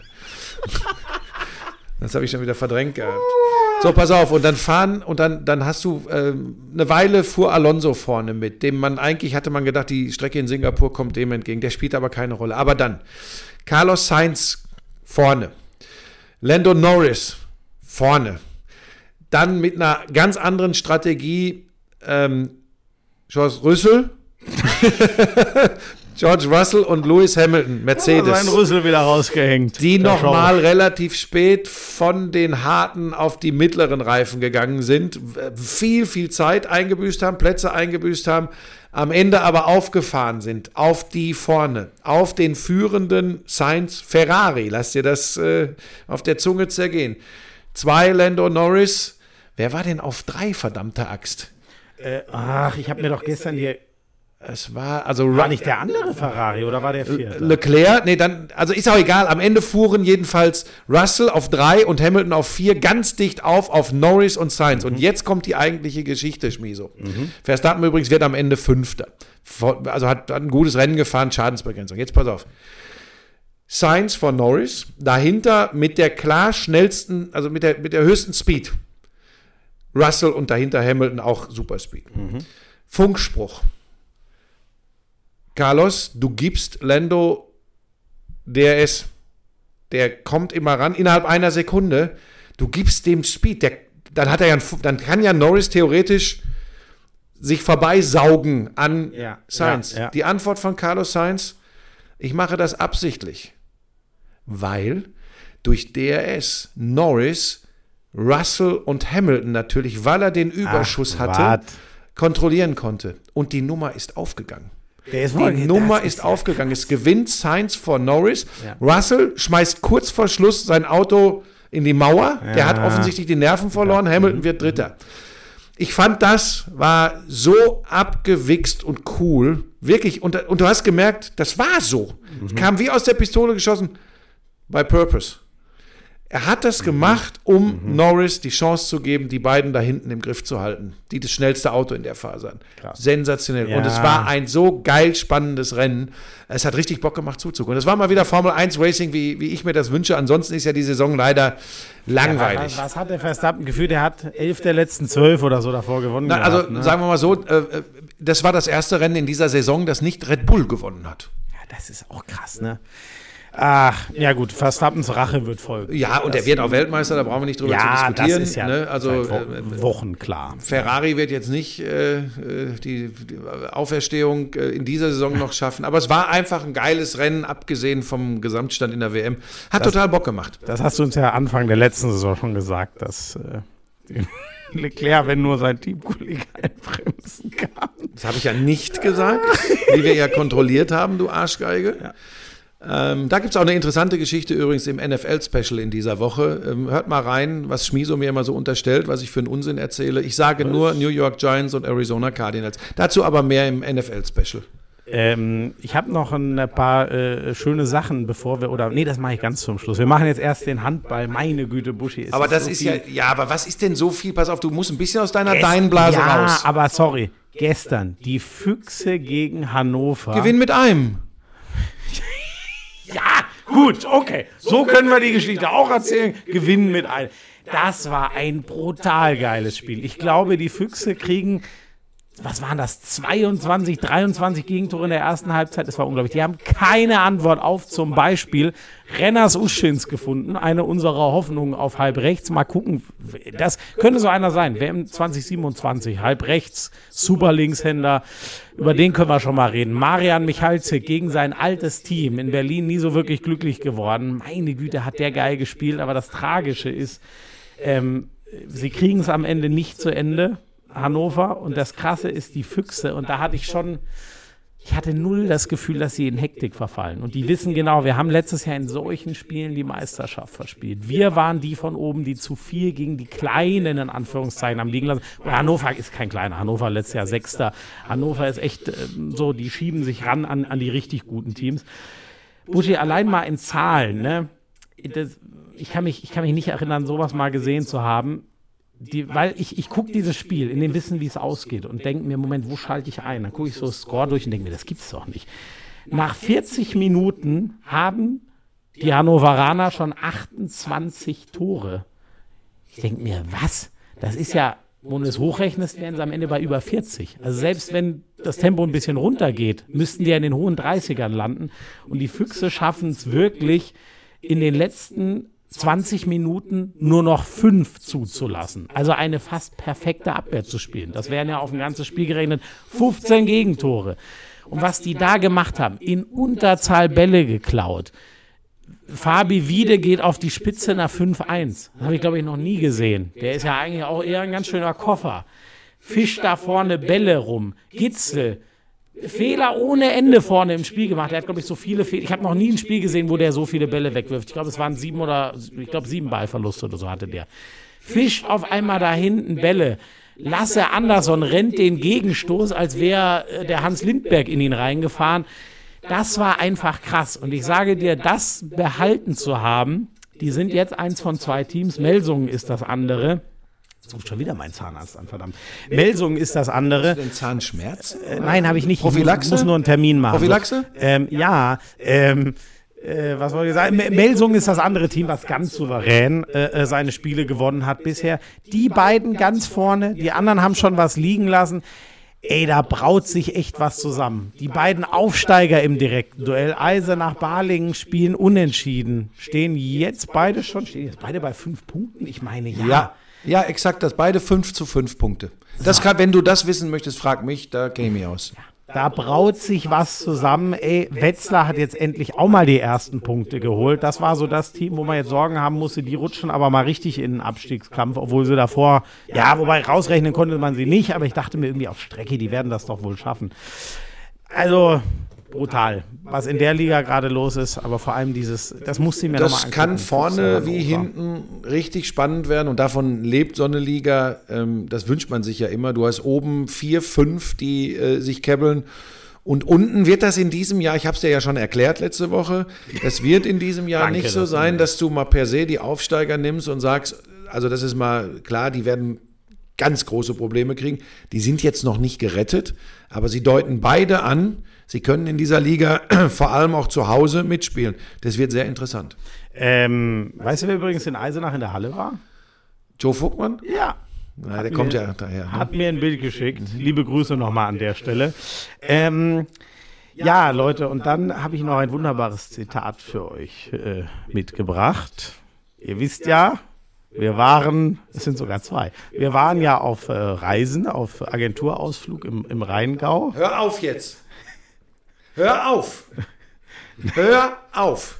Das habe ich schon wieder verdrängt gehabt. So, pass auf, und dann fahren, und dann, dann hast du, ähm, eine Weile fuhr Alonso vorne mit, dem man eigentlich, hatte man gedacht, die Strecke in Singapur kommt dem entgegen, der spielt aber keine Rolle. Aber dann, Carlos Sainz vorne, Lando Norris vorne, dann mit einer ganz anderen Strategie, ähm, George Russell, George Russell und Lewis Hamilton, Mercedes. Sein Rüssel wieder rausgehängt. Die nochmal relativ spät von den harten auf die mittleren Reifen gegangen sind, viel, viel Zeit eingebüßt haben, Plätze eingebüßt haben, am Ende aber aufgefahren sind, auf die vorne, auf den führenden Sainz Ferrari. Lass dir das äh, auf der Zunge zergehen. Zwei Lando Norris. Wer war denn auf drei, verdammte Axt? Äh, ach, ich habe mir doch gestern die... Es war, also war nicht der andere Ferrari oder war der vierte? Leclerc, nee, dann, also ist auch egal. Am Ende fuhren jedenfalls Russell auf drei und Hamilton auf vier ganz dicht auf, auf Norris und Sainz. Mhm. Und jetzt kommt die eigentliche Geschichte, Schmieso. Mhm. Verstappen übrigens wird am Ende Fünfter. Also hat, hat ein gutes Rennen gefahren, Schadensbegrenzung. Jetzt pass auf. Sainz vor Norris, dahinter mit der klar schnellsten, also mit der, mit der höchsten Speed. Russell und dahinter Hamilton auch super Speed. Mhm. Funkspruch. Carlos, du gibst Lando D R S, der kommt immer ran, innerhalb einer Sekunde, du gibst dem Speed, der, dann, hat er ja, dann kann ja Norris theoretisch sich vorbeisaugen an ja, Sainz. Ja, ja. Die Antwort von Carlos Sainz, ich mache das absichtlich, weil durch D R S Norris Russell und Hamilton natürlich, weil er den Überschuss Ach, hatte, wat. kontrollieren konnte. Und die Nummer ist aufgegangen. Der ist Die wohl- Nummer das ist ja- aufgegangen. Es gewinnt Sainz vor Norris. Ja. Russell schmeißt kurz vor Schluss sein Auto in die Mauer. Der Ja. hat offensichtlich die Nerven verloren. Hamilton wird Dritter. Ich fand, das war so abgewichst und cool. Wirklich. Und, und du hast gemerkt, das war so. Mhm. Kam wie aus der Pistole geschossen. By purpose. Er hat das gemacht, um Mhm. Norris die Chance zu geben, die beiden da hinten im Griff zu halten. Die das schnellste Auto in der Phase hatten. Krass. Sensationell. Ja. Und es war ein so geil spannendes Rennen. Es hat richtig Bock gemacht zuzugucken. Und es war mal wieder Formel eins Racing, wie, wie ich mir das wünsche. Ansonsten ist ja die Saison leider langweilig. Was, was hat der Verstappen gefühlt? Der hat elf der letzten zwölf oder so davor gewonnen. Na, gehabt, also ne? sagen wir mal so, äh, äh, das war das erste Rennen in dieser Saison, das nicht Red Bull gewonnen hat. Ja, das ist auch krass, ne? Ach, ja gut, Verstappens Rache wird folgen. Ja, und er wird auch Weltmeister, da brauchen wir nicht drüber Ja, zu diskutieren. das ist ja ne? Also seit Wo äh, Wochen klar. Ferrari wird jetzt nicht äh, die, die Auferstehung äh, in dieser Saison noch schaffen, aber es war einfach ein geiles Rennen, abgesehen vom Gesamtstand in der W M. Hat Das- total Bock gemacht. Das hast du uns ja Anfang der letzten Saison schon gesagt, dass äh, Leclerc, wenn nur sein Teamkollege einbremsen kann. Das habe ich ja nicht gesagt, wie wir ja kontrolliert haben, du Arschgeige. Ja. Ähm, da gibt es auch eine interessante Geschichte übrigens im N F L-Special in dieser Woche. Ähm, hört mal rein, was Schmieso mir immer so unterstellt, was ich für einen Unsinn erzähle. Ich sage nur New York Giants und Arizona Cardinals. Dazu aber mehr im N F L-Special. Ähm, ich habe noch ein paar äh, schöne Sachen, bevor wir, oder nee, das mache ich ganz zum Schluss. Wir machen jetzt erst den Handball, meine Güte, Buschi. es Aber das so ist viel- ja, ja, aber was ist denn so viel? Pass auf, du musst ein bisschen aus deiner Deinblase ja, raus. aber sorry, gestern die Füchse gegen Hannover. Gewinn mit einem. Ja, gut, okay. So können wir die Geschichte auch erzählen. Gewinnen mit ein. Das war ein brutal geiles Spiel. Ich glaube, die Füchse kriegen, was waren das, zweiundzwanzig, dreiundzwanzig Gegentore in der ersten Halbzeit. Das war unglaublich. Die haben keine Antwort auf zum Beispiel Renners Uschins gefunden. Eine unserer Hoffnungen auf halb rechts. Mal gucken, das könnte so einer sein. W M zwanzig siebenundzwanzig, halb rechts, super Linkshänder. Über den können wir schon mal reden. Marian Michalczyk gegen sein altes Team in Berlin nie so wirklich glücklich geworden. Meine Güte, hat der geil gespielt. Aber das Tragische ist, ähm, sie kriegen es am Ende nicht zu Ende, Hannover. Und das Krasse ist die Füchse. Und da hatte ich schon, ich hatte null das Gefühl, dass sie in Hektik verfallen. Und die wissen genau, wir haben letztes Jahr in solchen Spielen die Meisterschaft verspielt. Wir waren die von oben, die zu viel gegen die Kleinen, in Anführungszeichen, haben liegen lassen. Und Hannover ist kein kleiner. Hannover letztes Jahr Sechster. Hannover ist echt äh, so, die schieben sich ran an, an die richtig guten Teams. Buschi, allein mal in Zahlen, ne? Das, ich, kann mich, ich kann mich nicht erinnern, sowas mal gesehen zu haben. Die, weil ich, ich gucke dieses Spiel in dem Wissen, wie es ausgeht und denke mir, Moment, wo schalte ich ein? Dann gucke ich so Score durch und denke mir, das gibt's doch nicht. Nach vierzig Minuten haben die Hannoveraner schon achtundzwanzig Tore. Ich denke mir, was? Das ist ja, wenn du es hochrechnest, wären sie am Ende bei über vierzig. Also selbst wenn das Tempo ein bisschen runtergeht, müssten die ja in den hohen dreißigern landen. Und die Füchse schaffen es wirklich, in den letzten zwanzig Minuten nur noch fünf zuzulassen. Also eine fast perfekte Abwehr zu spielen. Das wären ja auf ein ganzes Spiel gerechnet fünfzehn Gegentore. Und was die da gemacht haben, in Unterzahl Bälle geklaut. Fabi Wiede geht auf die Spitze nach fünf eins. Das habe ich, glaube ich, noch nie gesehen. Der ist ja eigentlich auch eher ein ganz schöner Koffer. Fischt da vorne Bälle rum. Gitzel. Fehler ohne Ende vorne im Spiel gemacht. Er hat, glaube ich, so viele Fehler. Ich habe noch nie ein Spiel gesehen, wo der so viele Bälle wegwirft. Ich glaube, es waren sieben oder, ich glaube, sieben Ballverluste oder so hatte der. Fischt auf einmal da hinten Bälle. Lasse Andersson rennt den Gegenstoß, als wäre äh, der Hans Lindberg in ihn reingefahren. Das war einfach krass. Und ich sage dir, das behalten zu haben, die sind jetzt eins von zwei Teams. Melsungen ist das andere. Jetzt ruft schon wieder mein Zahnarzt an, verdammt. Melsungen ist das andere. Den Zahnschmerz? Äh, nein, habe ich nicht. Prophylaxe? Ich muss, muss nur einen Termin machen. Prophylaxe? Ähm, ja, ähm, äh, was soll ich sagen? M- Melsungen ist das andere Team, was ganz souverän äh, seine Spiele gewonnen hat bisher. Die beiden ganz vorne, die anderen haben schon was liegen lassen. Ey, da braut sich echt was zusammen. Die beiden Aufsteiger im direkten Duell, Eisenach, Balingen, spielen unentschieden. Stehen jetzt beide schon, stehen jetzt beide bei fünf Punkten? Ich meine, ja. Ja, ja, exakt das. Beide fünf zu fünf Punkte. Das kann, wenn du das wissen möchtest, frag mich, da kenne ich mich aus. Da braut sich was zusammen. Ey, Wetzlar hat jetzt endlich auch mal die ersten Punkte geholt. Das war so das Team, wo man jetzt Sorgen haben musste. Die rutschen aber mal richtig in den Abstiegskampf, obwohl sie davor, ja, wobei rausrechnen konnte man sie nicht, aber ich dachte mir irgendwie auf Strecke, die werden das doch wohl schaffen. Also brutal, was in der Liga gerade los ist, aber vor allem dieses, das muss sie mir nochmal angucken. Das kann vorne wie hinten richtig spannend werden und davon lebt so eine Liga, ähm, das wünscht man sich ja immer. Du hast oben vier, fünf, die äh, sich kebbeln und unten wird das in diesem Jahr, ich habe es dir ja schon erklärt letzte Woche, das wird in diesem Jahr Danke, nicht so das sein, dass du mal per se die Aufsteiger nimmst und sagst, also das ist mal klar, die werden ganz große Probleme kriegen. Die sind jetzt noch nicht gerettet, aber sie deuten beide an, sie können in dieser Liga vor allem auch zu Hause mitspielen. Das wird sehr interessant. Ähm, weißt du, wer übrigens in Eisenach in der Halle war? Joe Vogtmann? Ja. Na, der kommt ja daher. Ne? Hat mir ein Bild geschickt. Liebe Grüße nochmal an der Stelle. Ähm, ja, Leute, und dann habe ich noch ein wunderbares Zitat für euch äh, mitgebracht. Ihr wisst ja, wir waren, es sind sogar zwei, wir waren ja auf äh, Reisen, auf Agenturausflug im, im Rheingau. Hör auf jetzt. Hör auf. Hör auf.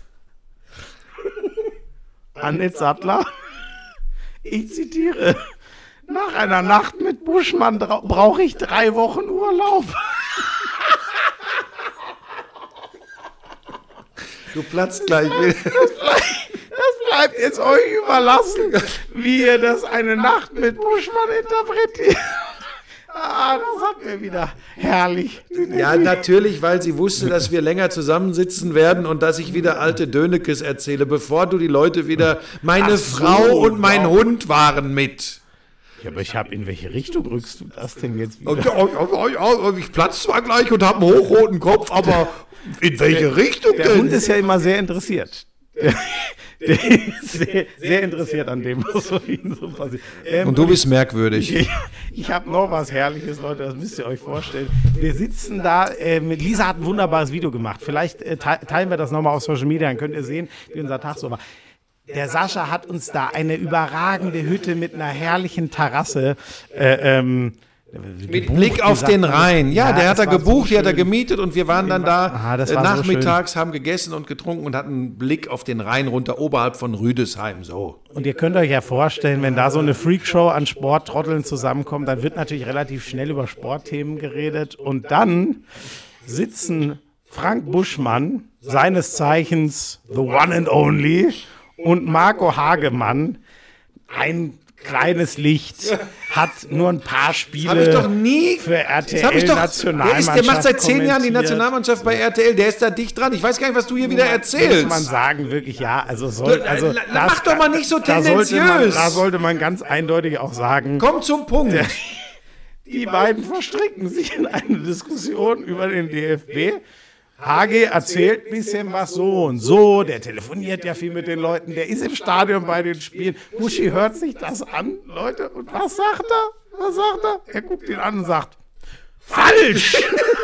Annette Sattler, ich zitiere, nach einer Nacht mit Buschmann brauche ich drei Wochen Urlaub. Du platzt gleich wieder. Das bleibt jetzt euch überlassen, wie ihr das eine Nacht mit Buschmann interpretiert. Ah, das hat mir wieder herrlich. Ja, natürlich, weil sie wusste, dass wir länger zusammensitzen werden und dass ich wieder alte Dönekes erzähle, bevor du die Leute wieder, meine Ach so, Frau und mein ja. Hund waren mit. Ja, aber ich habe, in welche Richtung rückst du das denn jetzt wieder? Ich platz zwar gleich und habe einen hochroten Kopf, aber in welche Richtung Der denn? Hund ist ja immer sehr interessiert. Der, der ist sehr, sehr interessiert an dem, was so ihnen so passiert. Ähm, Und du bist merkwürdig. Ich, ich habe noch was Herrliches, Leute, das müsst ihr euch vorstellen. Wir sitzen da, äh, mit Lisa hat ein wunderbares Video gemacht. Vielleicht äh, teilen wir das nochmal auf Social Media, dann könnt ihr sehen, wie unser Tag so war. Der Sascha hat uns da eine überragende Hütte mit einer herrlichen Terrasse äh, ähm, Mit gebucht, Blick auf gesagt, den Rhein. Ja, der hat das er war gebucht, so die hat er schön. gemietet und wir waren dann da Ah, das äh, war so nachmittags, haben gegessen und getrunken und hatten einen Blick auf den Rhein runter oberhalb von Rüdesheim. So. Und ihr könnt euch ja vorstellen, wenn da so eine Freakshow an Sporttrotteln zusammenkommt, dann wird natürlich relativ schnell über Sportthemen geredet. Und dann sitzen Frank Buschmann, seines Zeichens the one and only, und Marco Hagemann, ein kleines Licht, hat nur ein paar Spiele Habe ich doch nie. für R T Das hab ich L doch. Der, Nationalmannschaft ist, der macht seit zehn Jahren die kommentiert. Nationalmannschaft bei R T L. Der ist da dicht dran. Ich weiß gar nicht, was du hier wieder Muss man erzählst. sagen, wirklich, ja, also soll, also La- la- mach doch mal nicht so da sollte, man, tendenziös. da sollte man ganz eindeutig auch sagen, Komm zum Punkt. die beiden verstricken sich in eine Diskussion über den D F B. Hagi erzählt ein bisschen was so und so, der telefoniert ja viel mit den Leuten, der ist im Stadion bei den Spielen. Buschi hört sich das an, Leute, und was sagt er? Was sagt er? Er guckt ihn an und sagt, falsch!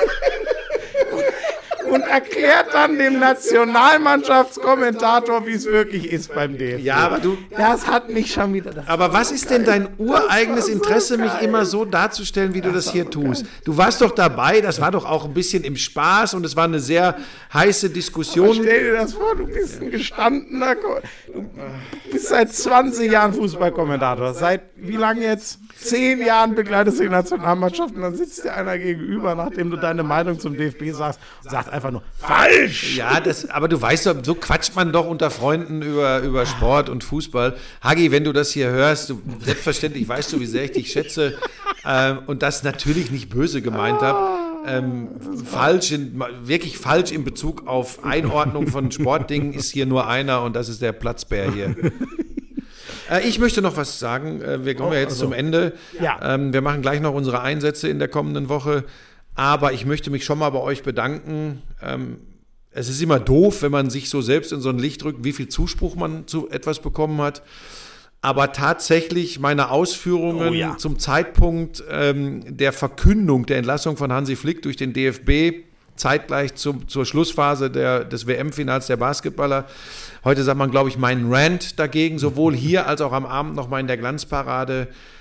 Und erklärt dann dem Nationalmannschaftskommentator, wie es wirklich ist beim D F B. Ja, aber du. Das hat mich schon wieder... Das Aber was ist denn dein ureigenes so Interesse, mich geil. immer so darzustellen, wie du das hier tust? Du warst doch dabei, das war doch auch ein bisschen im Spaß und es war eine sehr heiße Diskussion. Stell dir das vor, du bist ein gestandener, Ko du bist seit zwanzig Jahren Fußballkommentator. Seit wie lange jetzt? Zehn Jahren begleitest du die Nationalmannschaft und dann sitzt dir einer gegenüber, nachdem du deine Meinung zum D F B sagst, und sagt einfach nur, falsch! Ja, das, aber du weißt doch, so quatscht man doch unter Freunden über, über Sport und Fußball. Hagi, wenn du das hier hörst, du, selbstverständlich weißt du, wie sehr ich dich schätze ähm, und das natürlich nicht böse gemeint habe. Ähm, falsch, in, wirklich falsch in Bezug auf Einordnung von Sportdingen ist hier nur einer und das ist der Platzbär hier. Äh, ich möchte noch was sagen. Äh, wir kommen ja jetzt also, zum Ende. ja. Ähm, wir machen gleich noch unsere Einsätze in der kommenden Woche. Aber ich möchte mich schon mal bei euch bedanken. Ähm, es ist immer doof, wenn man sich so selbst in so ein Licht drückt, wie viel Zuspruch man zu etwas bekommen hat. Aber tatsächlich meine Ausführungen Oh ja. zum Zeitpunkt ähm, der Verkündung der Entlassung von Hansi Flick durch den D F B, zeitgleich zum, zur Schlussphase der, des W M-Finals der Basketballer. Heute sagt man, glaube ich, meinen Rant dagegen, sowohl hier als auch am Abend nochmal in der Glanzparade.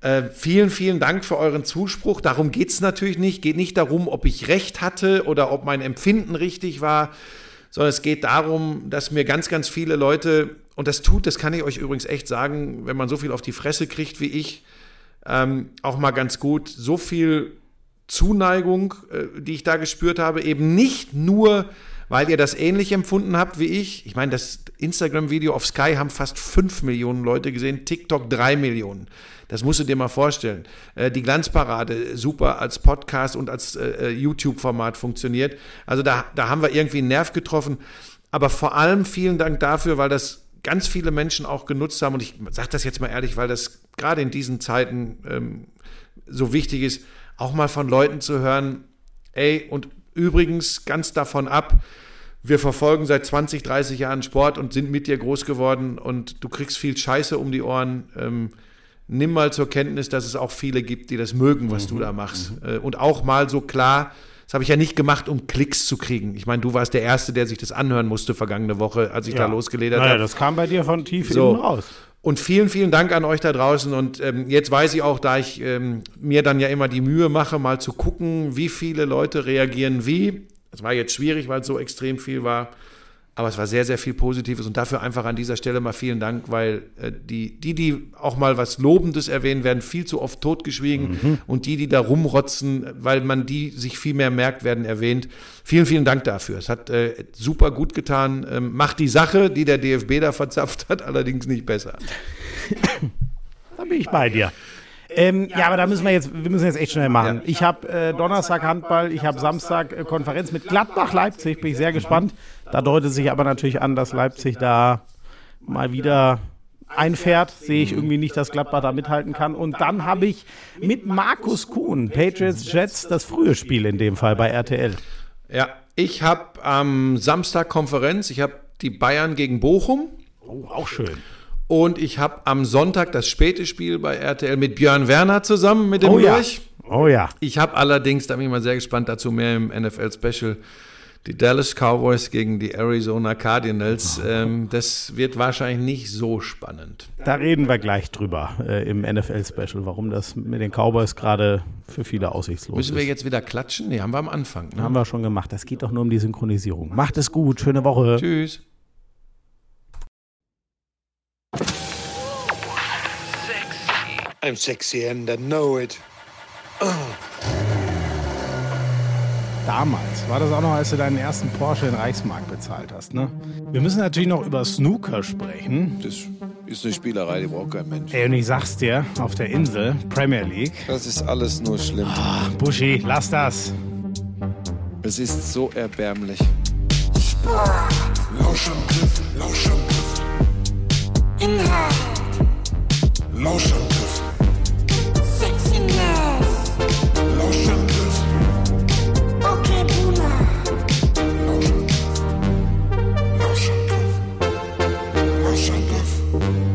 Äh, vielen, vielen Dank für euren Zuspruch. Darum geht es natürlich nicht. Geht nicht darum, ob ich recht hatte oder ob mein Empfinden richtig war, sondern es geht darum, dass mir ganz, ganz viele Leute, und das tut, das kann ich euch übrigens echt sagen, wenn man so viel auf die Fresse kriegt wie ich, ähm, auch mal ganz gut, so viel Zuneigung, äh, die ich da gespürt habe, eben nicht nur, weil ihr das ähnlich empfunden habt wie ich. Ich meine, das Instagram-Video auf Sky haben fast fünf Millionen Leute gesehen, TikTok drei Millionen. Das musst du dir mal vorstellen. Äh, die Glanzparade, super als Podcast und als äh, YouTube-Format funktioniert. Also da, da haben wir irgendwie einen Nerv getroffen. Aber vor allem vielen Dank dafür, weil das ganz viele Menschen auch genutzt haben. Und ich sage das jetzt mal ehrlich, weil das gerade in diesen Zeiten ähm, so wichtig ist, auch mal von Leuten zu hören, ey, und übrigens ganz davon ab, wir verfolgen seit zwanzig, dreißig Jahren Sport und sind mit dir groß geworden und du kriegst viel Scheiße um die Ohren. Ähm, nimm mal zur Kenntnis, dass es auch viele gibt, die das mögen, was mhm. du da machst. Mhm. Und auch mal so klar, das habe ich ja nicht gemacht, um Klicks zu kriegen. Ich meine, du warst der Erste, der sich das anhören musste vergangene Woche, als ich ja. da losgeledert habe. Naja, das kam bei dir von tief so. innen raus. Und vielen, vielen Dank an euch da draußen. Und ähm, jetzt weiß ich auch, da ich ähm, mir dann ja immer die Mühe mache, mal zu gucken, wie viele Leute reagieren wie. Das war jetzt schwierig, weil es so extrem viel war. Aber es war sehr, sehr viel Positives. Und dafür einfach an dieser Stelle mal vielen Dank, weil äh, die, die, die auch mal was Lobendes erwähnen, werden viel zu oft totgeschwiegen. Mhm. Und die, die da rumrotzen, weil man die sich viel mehr merkt, werden erwähnt. Vielen, vielen Dank dafür. Es hat äh, super gut getan. Ähm, macht die Sache, die der D F B da verzapft hat, allerdings nicht besser. Da bin ich bei dir. Ähm, ja, aber da müssen wir jetzt, wir müssen jetzt echt schnell machen. Ich habe äh, Donnerstag Handball, ich habe Samstag äh, Konferenz mit Gladbach-Leipzig, bin ich sehr gespannt. Da deutet sich aber natürlich an, dass Leipzig da mal wieder einfährt. Sehe ich irgendwie nicht, dass Gladbach da mithalten kann. Und dann habe ich mit Markus Kuhn, Patriots Jets, das frühe Spiel in dem Fall bei R T L. Ja, ich habe am Samstag Konferenz, ich habe die Bayern gegen Bochum. Oh, auch schön. Und ich habe am Sonntag das späte Spiel bei R T L mit Björn Werner zusammen, mit dem oh, ja. Lurch. Oh ja. Ich habe allerdings, da bin ich mal sehr gespannt, dazu mehr im N F L-Special, die Dallas Cowboys gegen die Arizona Cardinals. Oh. Ähm, das wird wahrscheinlich nicht so spannend. Da reden wir gleich drüber äh, im N F L-Special, warum das mit den Cowboys gerade für viele aussichtslos Müssen ist. wir jetzt wieder klatschen? Nee, haben wir am Anfang. Ne? Haben wir schon gemacht. Das geht doch nur um die Synchronisierung. Macht es gut. Schöne Woche. Tschüss. I'm sexy and I know it. Oh. Damals war das auch noch, als du deinen ersten Porsche in Reichsmark bezahlt hast, ne? Wir müssen natürlich noch über Snooker sprechen. Das ist eine Spielerei, die braucht kein Mensch. Ey, und ich sag's dir, auf der Insel, Premier League. Das ist alles nur schlimm. Oh, Buschi, lass das. Es ist so erbärmlich. Lauschangriff, Lauschangriff. Inhalt. Lauschangriff, Sexiness. Lauschangriff, Okay, Boomer. Lauschangriff, Lauschangriff,